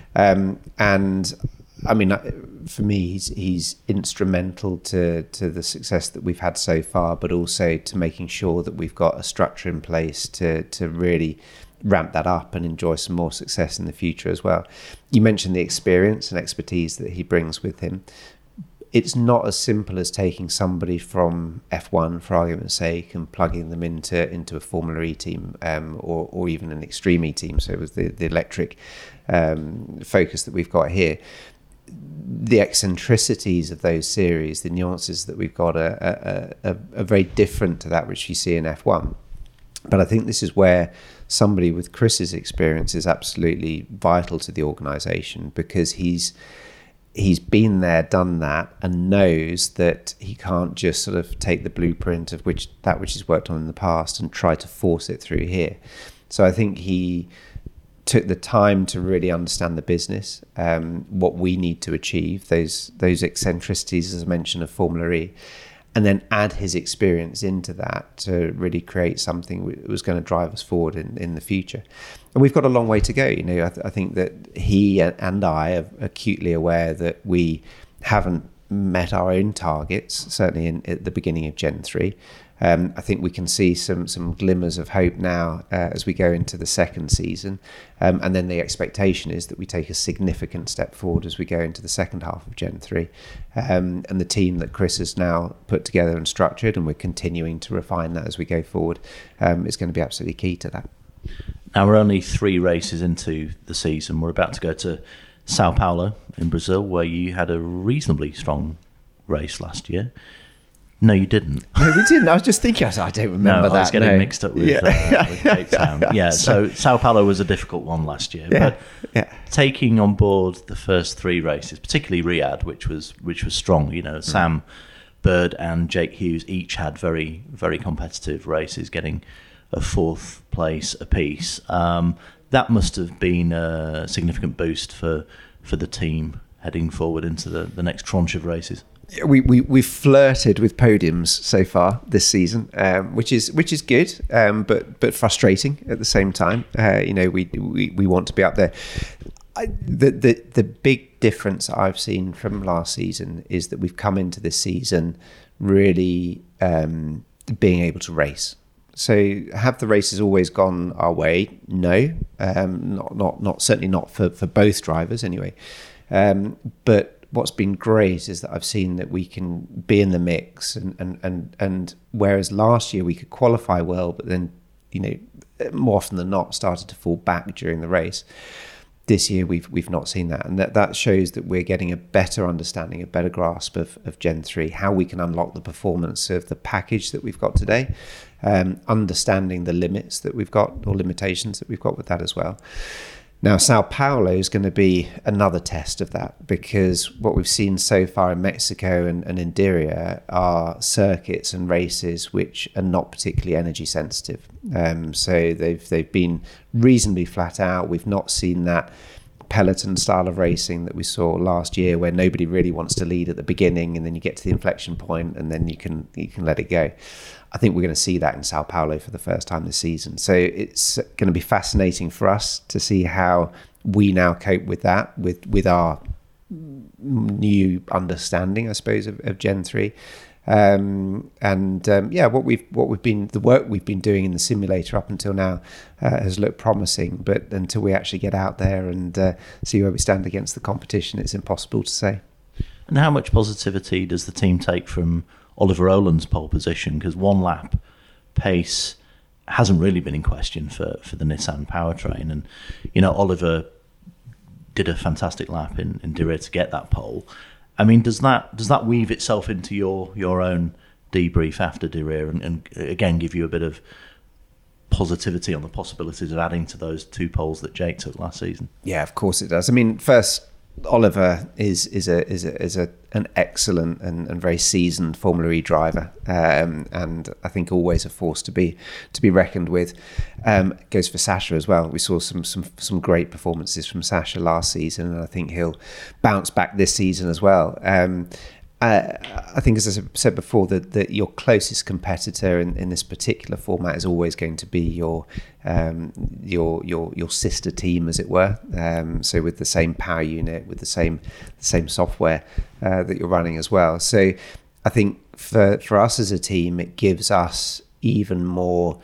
S10: And I mean, for me, he's instrumental to the success that we've had so far, but also to making sure that we've got a structure in place to really ramp that up and enjoy some more success in the future as well. You mentioned the experience and expertise that he brings with him. It's not as simple as taking somebody from F1, for argument's sake, and plugging them into a Formula E team, or even an Extreme E team. So with the electric focus that we've got here, the eccentricities of those series, the nuances that we've got are very different to that which you see in F1. But I think this is where somebody with Chris's experience is absolutely vital to the organisation, because he's been there, done that, and knows that he can't just sort of take the blueprint of which he's worked on in the past and try to force it through here. So I think he took the time to really understand the business, what we need to achieve, those eccentricities, as I mentioned, of Formula E, and then add his experience into that to really create something that was going to drive us forward in the future. And we've got a long way to go. I think that he and I are acutely aware that we haven't met our own targets, certainly at the beginning of Gen 3. I think we can see some glimmers of hope now as we go into the second season. And then the expectation is that we take a significant step forward as we go into the second half of Gen 3. And the team that Chris has now put together and structured, and we're continuing to refine that as we go forward, is going to be absolutely key to that.
S5: Now we're only 3 races into the season. We're about to go to Sao Paulo in Brazil, where you had a reasonably strong race last year. No, you didn't.
S10: No, we didn't. I was just thinking, I don't remember that.
S5: I was getting mixed up with Cape Town. Yeah, so Sao Paulo was a difficult one last year. But taking on board the first 3 races, particularly Riyadh, which was strong. Sam Bird and Jake Hughes each had very, very competitive races, getting a 4th place apiece. That must have been a significant boost for the team heading forward into the next tranche of races.
S10: We've flirted with podiums so far this season, which is good, but frustrating at the same time. We want to be up there. The big difference I've seen from last season is that we've come into this season really being able to race. So have the races always gone our way? No, not certainly not for both drivers anyway. But what's been great is that I've seen that we can be in the mix, and whereas last year we could qualify well, but then more often than not started to fall back during the race. This year we've not seen that, and that shows that we're getting a better understanding, a better grasp of Gen 3, how we can unlock the performance of the package that we've got today, understanding the limits that we've got, or limitations that we've got with that as well. Now, Sao Paulo is going to be another test of that, because what we've seen so far in Mexico and in Diriyah are circuits and races which are not particularly energy sensitive. So they've been reasonably flat out. We've not seen that peloton style of racing that we saw last year, where nobody really wants to lead at the beginning, and then you get to the inflection point and then you can let it go. I think we're going to see that in Sao Paulo for the first time this season. So it's going to be fascinating for us to see how we now cope with that, with our new understanding, I suppose, of Gen 3. The work we've been doing in the simulator up until now has looked promising, but until we actually get out there and see where we stand against the competition, it's impossible to say.
S5: And how much positivity does the team take from Oliver Oland's pole position? Because 1 lap pace hasn't really been in question for the Nissan powertrain, and Oliver did a fantastic lap in Diriyah to get that pole. I mean, does that weave itself into your own debrief after Diriyah and again give you a bit of positivity on the possibilities of adding to those 2 poles that Jake took last season?
S10: Yeah, of course it does. I mean, first, Oliver is an excellent and very seasoned Formula E driver, and I think always a force to be reckoned with. Goes for Sasha as well. We saw some great performances from Sasha last season, and I think he'll bounce back this season as well. I think, as I said before, that your closest competitor in this particular format is always going to be your sister team, as it were. So with the same power unit, with the same software that you're running as well. So I think for us as a team, it gives us even more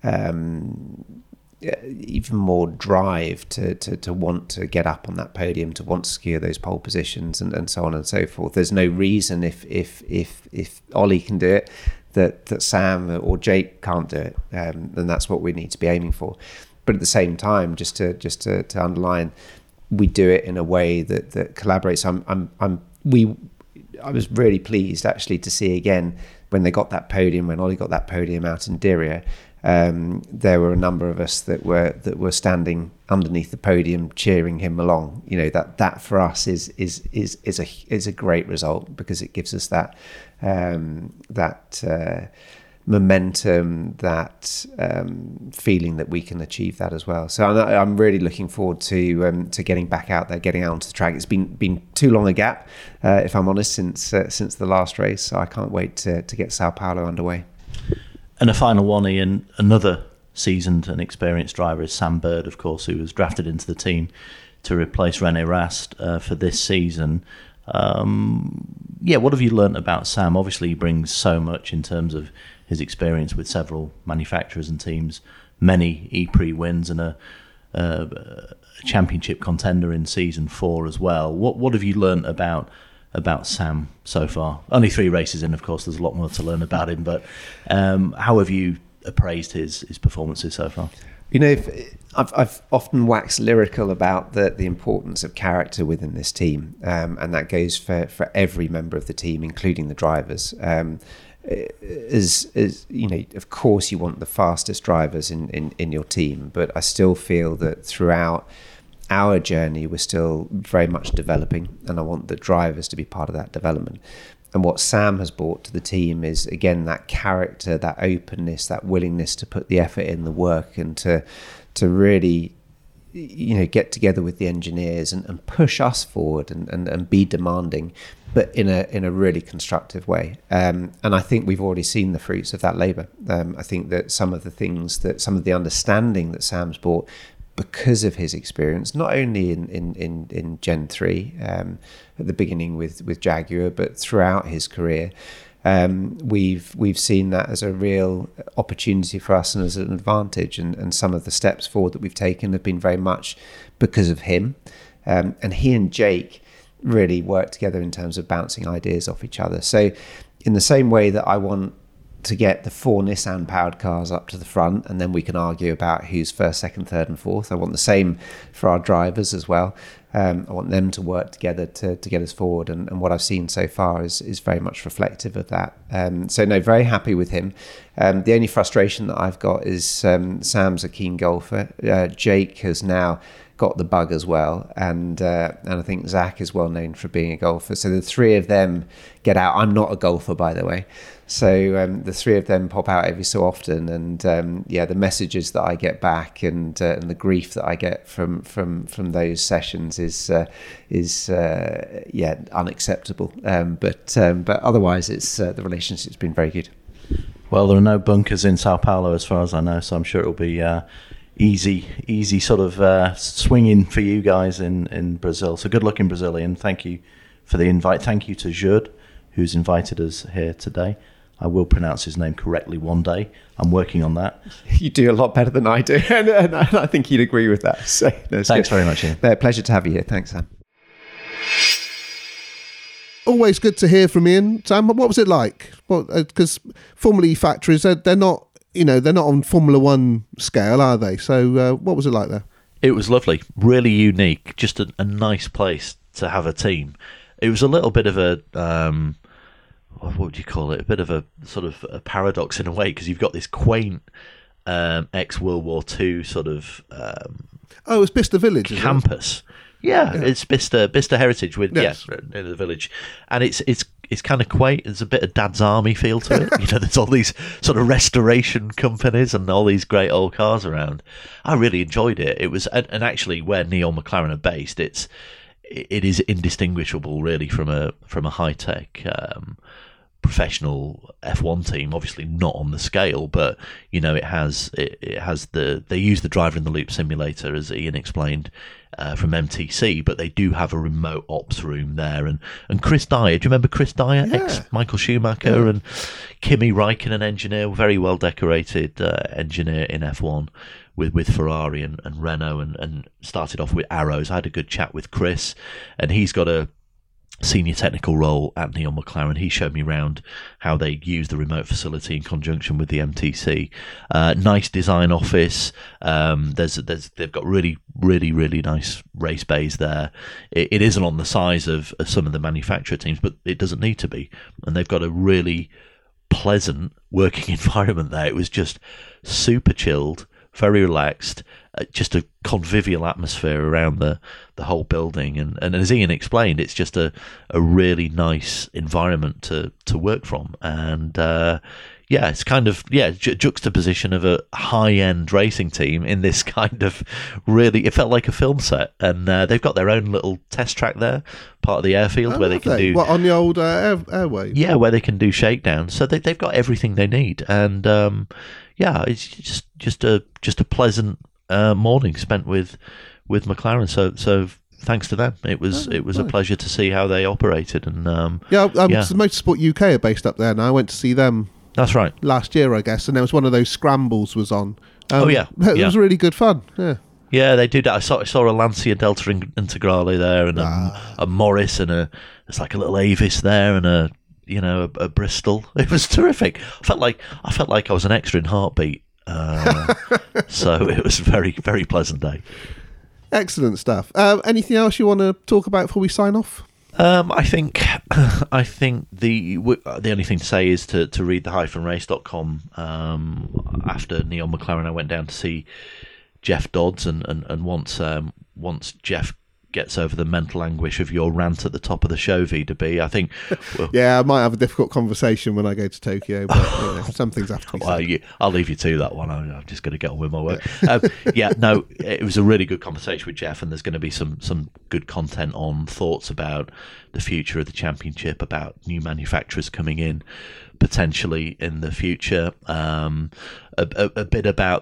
S10: drive to want to get up on that podium, to want to secure those pole positions, and so on and so forth. There's no reason if Ollie can do it that Sam or Jake can't do it, and that's what we need to be aiming for. But at the same time, just to underline, we do it in a way that collaborates. I was really pleased actually to see again when they got that podium, when Ollie got that podium out in Diriyah. There were a number of us that were standing underneath the podium cheering him along. That for us is a great result, because it gives us that momentum, that feeling that we can achieve that as well. So I'm really looking forward to getting back out there, getting out onto the track. It's been too long a gap, if I'm honest, since the last race. So I can't wait to get Sao Paulo underway.
S5: And a final one, Ian, another seasoned and experienced driver is Sam Bird, of course, who was drafted into the team to replace René Rast for this season. What have you learnt about Sam? Obviously, he brings so much in terms of his experience with several manufacturers and teams, many E-Prix wins, and a championship contender in season 4 as well. What have you learnt about Sam so far? Only 3 races in, of course. There's a lot more to learn about him, but how have you appraised his performances so far?
S10: You know, I've often waxed lyrical about the importance of character within this team, and that goes for every member of the team, including the drivers. As you know, of course, you want the fastest drivers in your team, but I still feel that throughout our journey, we're still very much developing, and I want the drivers to be part of that development. And what Sam has brought to the team is, again, that character, that openness, that willingness to put the effort in, the work, and to really, you know, get together with the engineers and push us forward and be demanding, but in a really constructive way. And I think we've already seen the fruits of that labour. I think that some of the understanding that Sam's brought, because of his experience, not only in Gen 3 at the beginning with Jaguar, but throughout his career, we've seen that as a real opportunity for us and as an advantage. And some of the steps forward that we've taken have been very much because of him. And he and Jake really work together in terms of bouncing ideas off each other. So in the same way that I want to get the 4 Nissan powered cars up to the front, and then we can argue about who's first, second, third and fourth. I want the same for our drivers as well. I want them to work together to get us forward, and what I've seen so far is very much reflective of that. So no, very happy with him. The only frustration that I've got is Sam's a keen golfer. Jake has now got the bug as well, and I think Zach is well known for being a golfer. So the 3 of them get out. I'm not a golfer, by the way. So the 3 of them pop out every so often, and the messages that I get back and the grief that I get from those sessions is unacceptable. But otherwise, it's the relationship's been very good.
S5: Well, there are no bunkers in Sao Paulo as far as I know, so I'm sure it'll be easy sort of swinging for you guys in Brazil. So good luck in Brazil, Ian. Thank you for the invite. Thank you to Jud, who's invited us here today. I will pronounce his name correctly one day. I'm working on that.
S10: You do a lot better than I do, and I think he'd agree with that. So,
S5: thanks very much, Ian.
S10: Pleasure to have you here. Thanks, Sam.
S3: Always good to hear from Ian. Sam, what was it like? Because Formula E factories, they're not on Formula One scale, are they? So what was it like there?
S5: It was lovely, really unique, just a nice place to have a team. It was a little bit of a what would you call it? A bit of a sort of a paradox in a way, because you've got this quaint ex-World War II sort of
S3: it's Bicester Village
S5: campus. Yeah, it's Bicester Heritage with in the village, and it's kind of quaint. There's a bit of Dad's Army feel to it. You know, there's all these sort of restoration companies and all these great old cars around. I really enjoyed it. It was, and actually where Neon McLaren are based, it is indistinguishable really from a high tech professional F1 team. Obviously not on the scale, but you know, it has they use the driver in the loop simulator, as Ian explained, from MTC, but they do have a remote ops room there. And Chris Dyer, do you remember Chris Dyer, ex Michael Schumacher, and Kimi Räikkönen engineer, very well decorated engineer in F1 with Ferrari and Renault, and started off with Arrows. I had a good chat with Chris, and he's got a senior technical role at Neon McLaren. He showed me around how they use the remote facility in conjunction with the MTC. Nice design office. They've got really nice race bays there. It isn't on the size of some of the manufacturer teams, but it doesn't need to be. And they've got a really pleasant working environment there. It was just super chilled, very relaxed, just a convivial atmosphere around the whole building, and as Ian explained, it's just a really nice environment to work from. And yeah, it's kind of juxtaposition of a high-end racing team in this kind of really, it felt like a film set, and they've got their own little test track there, part of the airfield where they can do
S3: on the old airway.
S5: Yeah, where they can do shakedowns. So they've got everything they need, and it's just a pleasant morning spent with McLaren. So thanks to them, it was a pleasure to see how they operated. And
S3: Motorsport UK are based up there now. I went to see them.
S5: That's right.
S3: Last year, I guess, and there was one of those scrambles was on.
S5: It
S3: was really good fun. Yeah.
S5: Yeah, they do that. I saw a Lancia Delta Integrale there, and a Morris, and it's like a little Avis there, and a Bristol. It was terrific. I felt like I was an extra in Heartbeat. So it was a very, very pleasant day.
S3: Excellent stuff. Anything else you want to talk about before we sign off?
S5: I think the only thing to say is to read the -race.com. After Neon McLaren, I went down to see Jeff Dodds, and once Jeff gets over the mental anguish of your rant at the top of the show, V2B, I think...
S3: I might have a difficult conversation when I go to Tokyo, but some things have to be said.
S5: I'll leave you to that one. I'm just going to get on with my work. It was a really good conversation with Jeff, and there's going to be some good content on thoughts about the future of the championship, about new manufacturers coming in potentially in the future, a bit about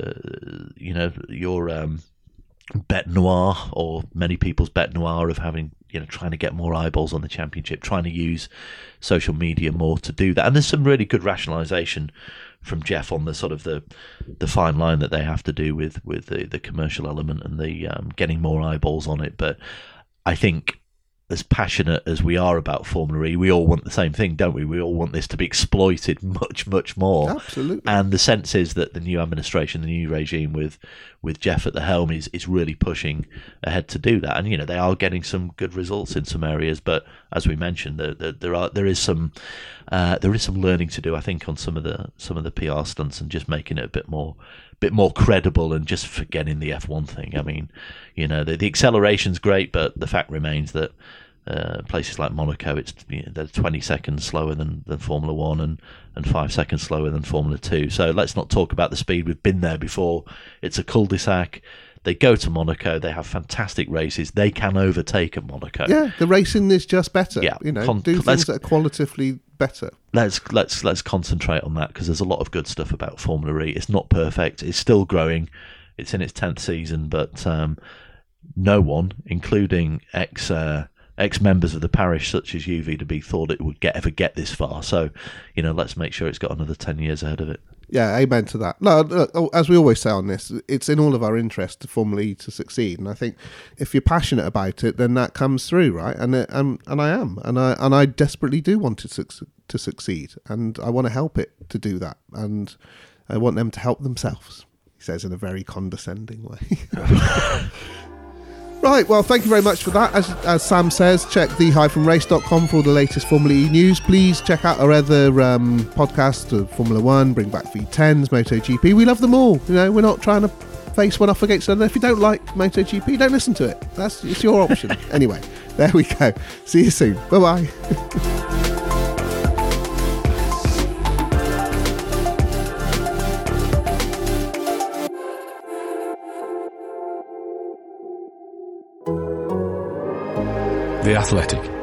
S5: your bet noir, or many people's bet noir, of having, trying to get more eyeballs on the championship, trying to use social media more to do that. And there's some really good rationalization from Jeff on the sort of the fine line that they have to do with the commercial element and the getting more eyeballs on it. But I think, as passionate as we are about Formula E, we all want the same thing, don't we? We all want this to be exploited much, much more.
S3: Absolutely.
S5: And the sense is that the new administration, the new regime with Jeff at the helm is really pushing ahead to do that. And, they are getting some good results in some areas, but as we mentioned, there is some learning to do, I think, on some of the PR stunts, and just making it a bit more credible, and just forgetting the F1 thing. I mean, the acceleration's great, but the fact remains that places like Monaco, they're 20 seconds slower than Formula 1 and 5 seconds slower than Formula 2. So let's not talk about the speed. We've been there before. It's a cul-de-sac. They go to Monaco. They have fantastic races. They can overtake at Monaco.
S3: Yeah, the racing is just better.
S5: Yeah,
S3: do things that are qualitatively better.
S5: Let's concentrate on that, because there's a lot of good stuff about Formula E. It's not perfect. It's still growing. It's in its 10th season, but no one, including ex-members of the parish such as you, V2B, thought it would ever get this far. So, let's make sure it's got another 10 years ahead of it.
S3: Yeah, amen to that. No, look, as we always say on this, it's in all of our interest for Formula E to succeed, and I think if you're passionate about it, then that comes through, right? And I am, and I desperately do want it to succeed, and I want to help it to do that, and I want them to help themselves. He says in a very condescending way. Right, well, thank you very much for that. As Sam says, check the-race.com for all the latest Formula E news. Please check out our other podcasts of Formula 1, Bring Back V10s, MotoGP. We love them all. We're not trying to face one off against another. If you don't like MotoGP, don't listen to it. It's your option. Anyway, there we go. See you soon. Bye-bye.
S2: The Athletic.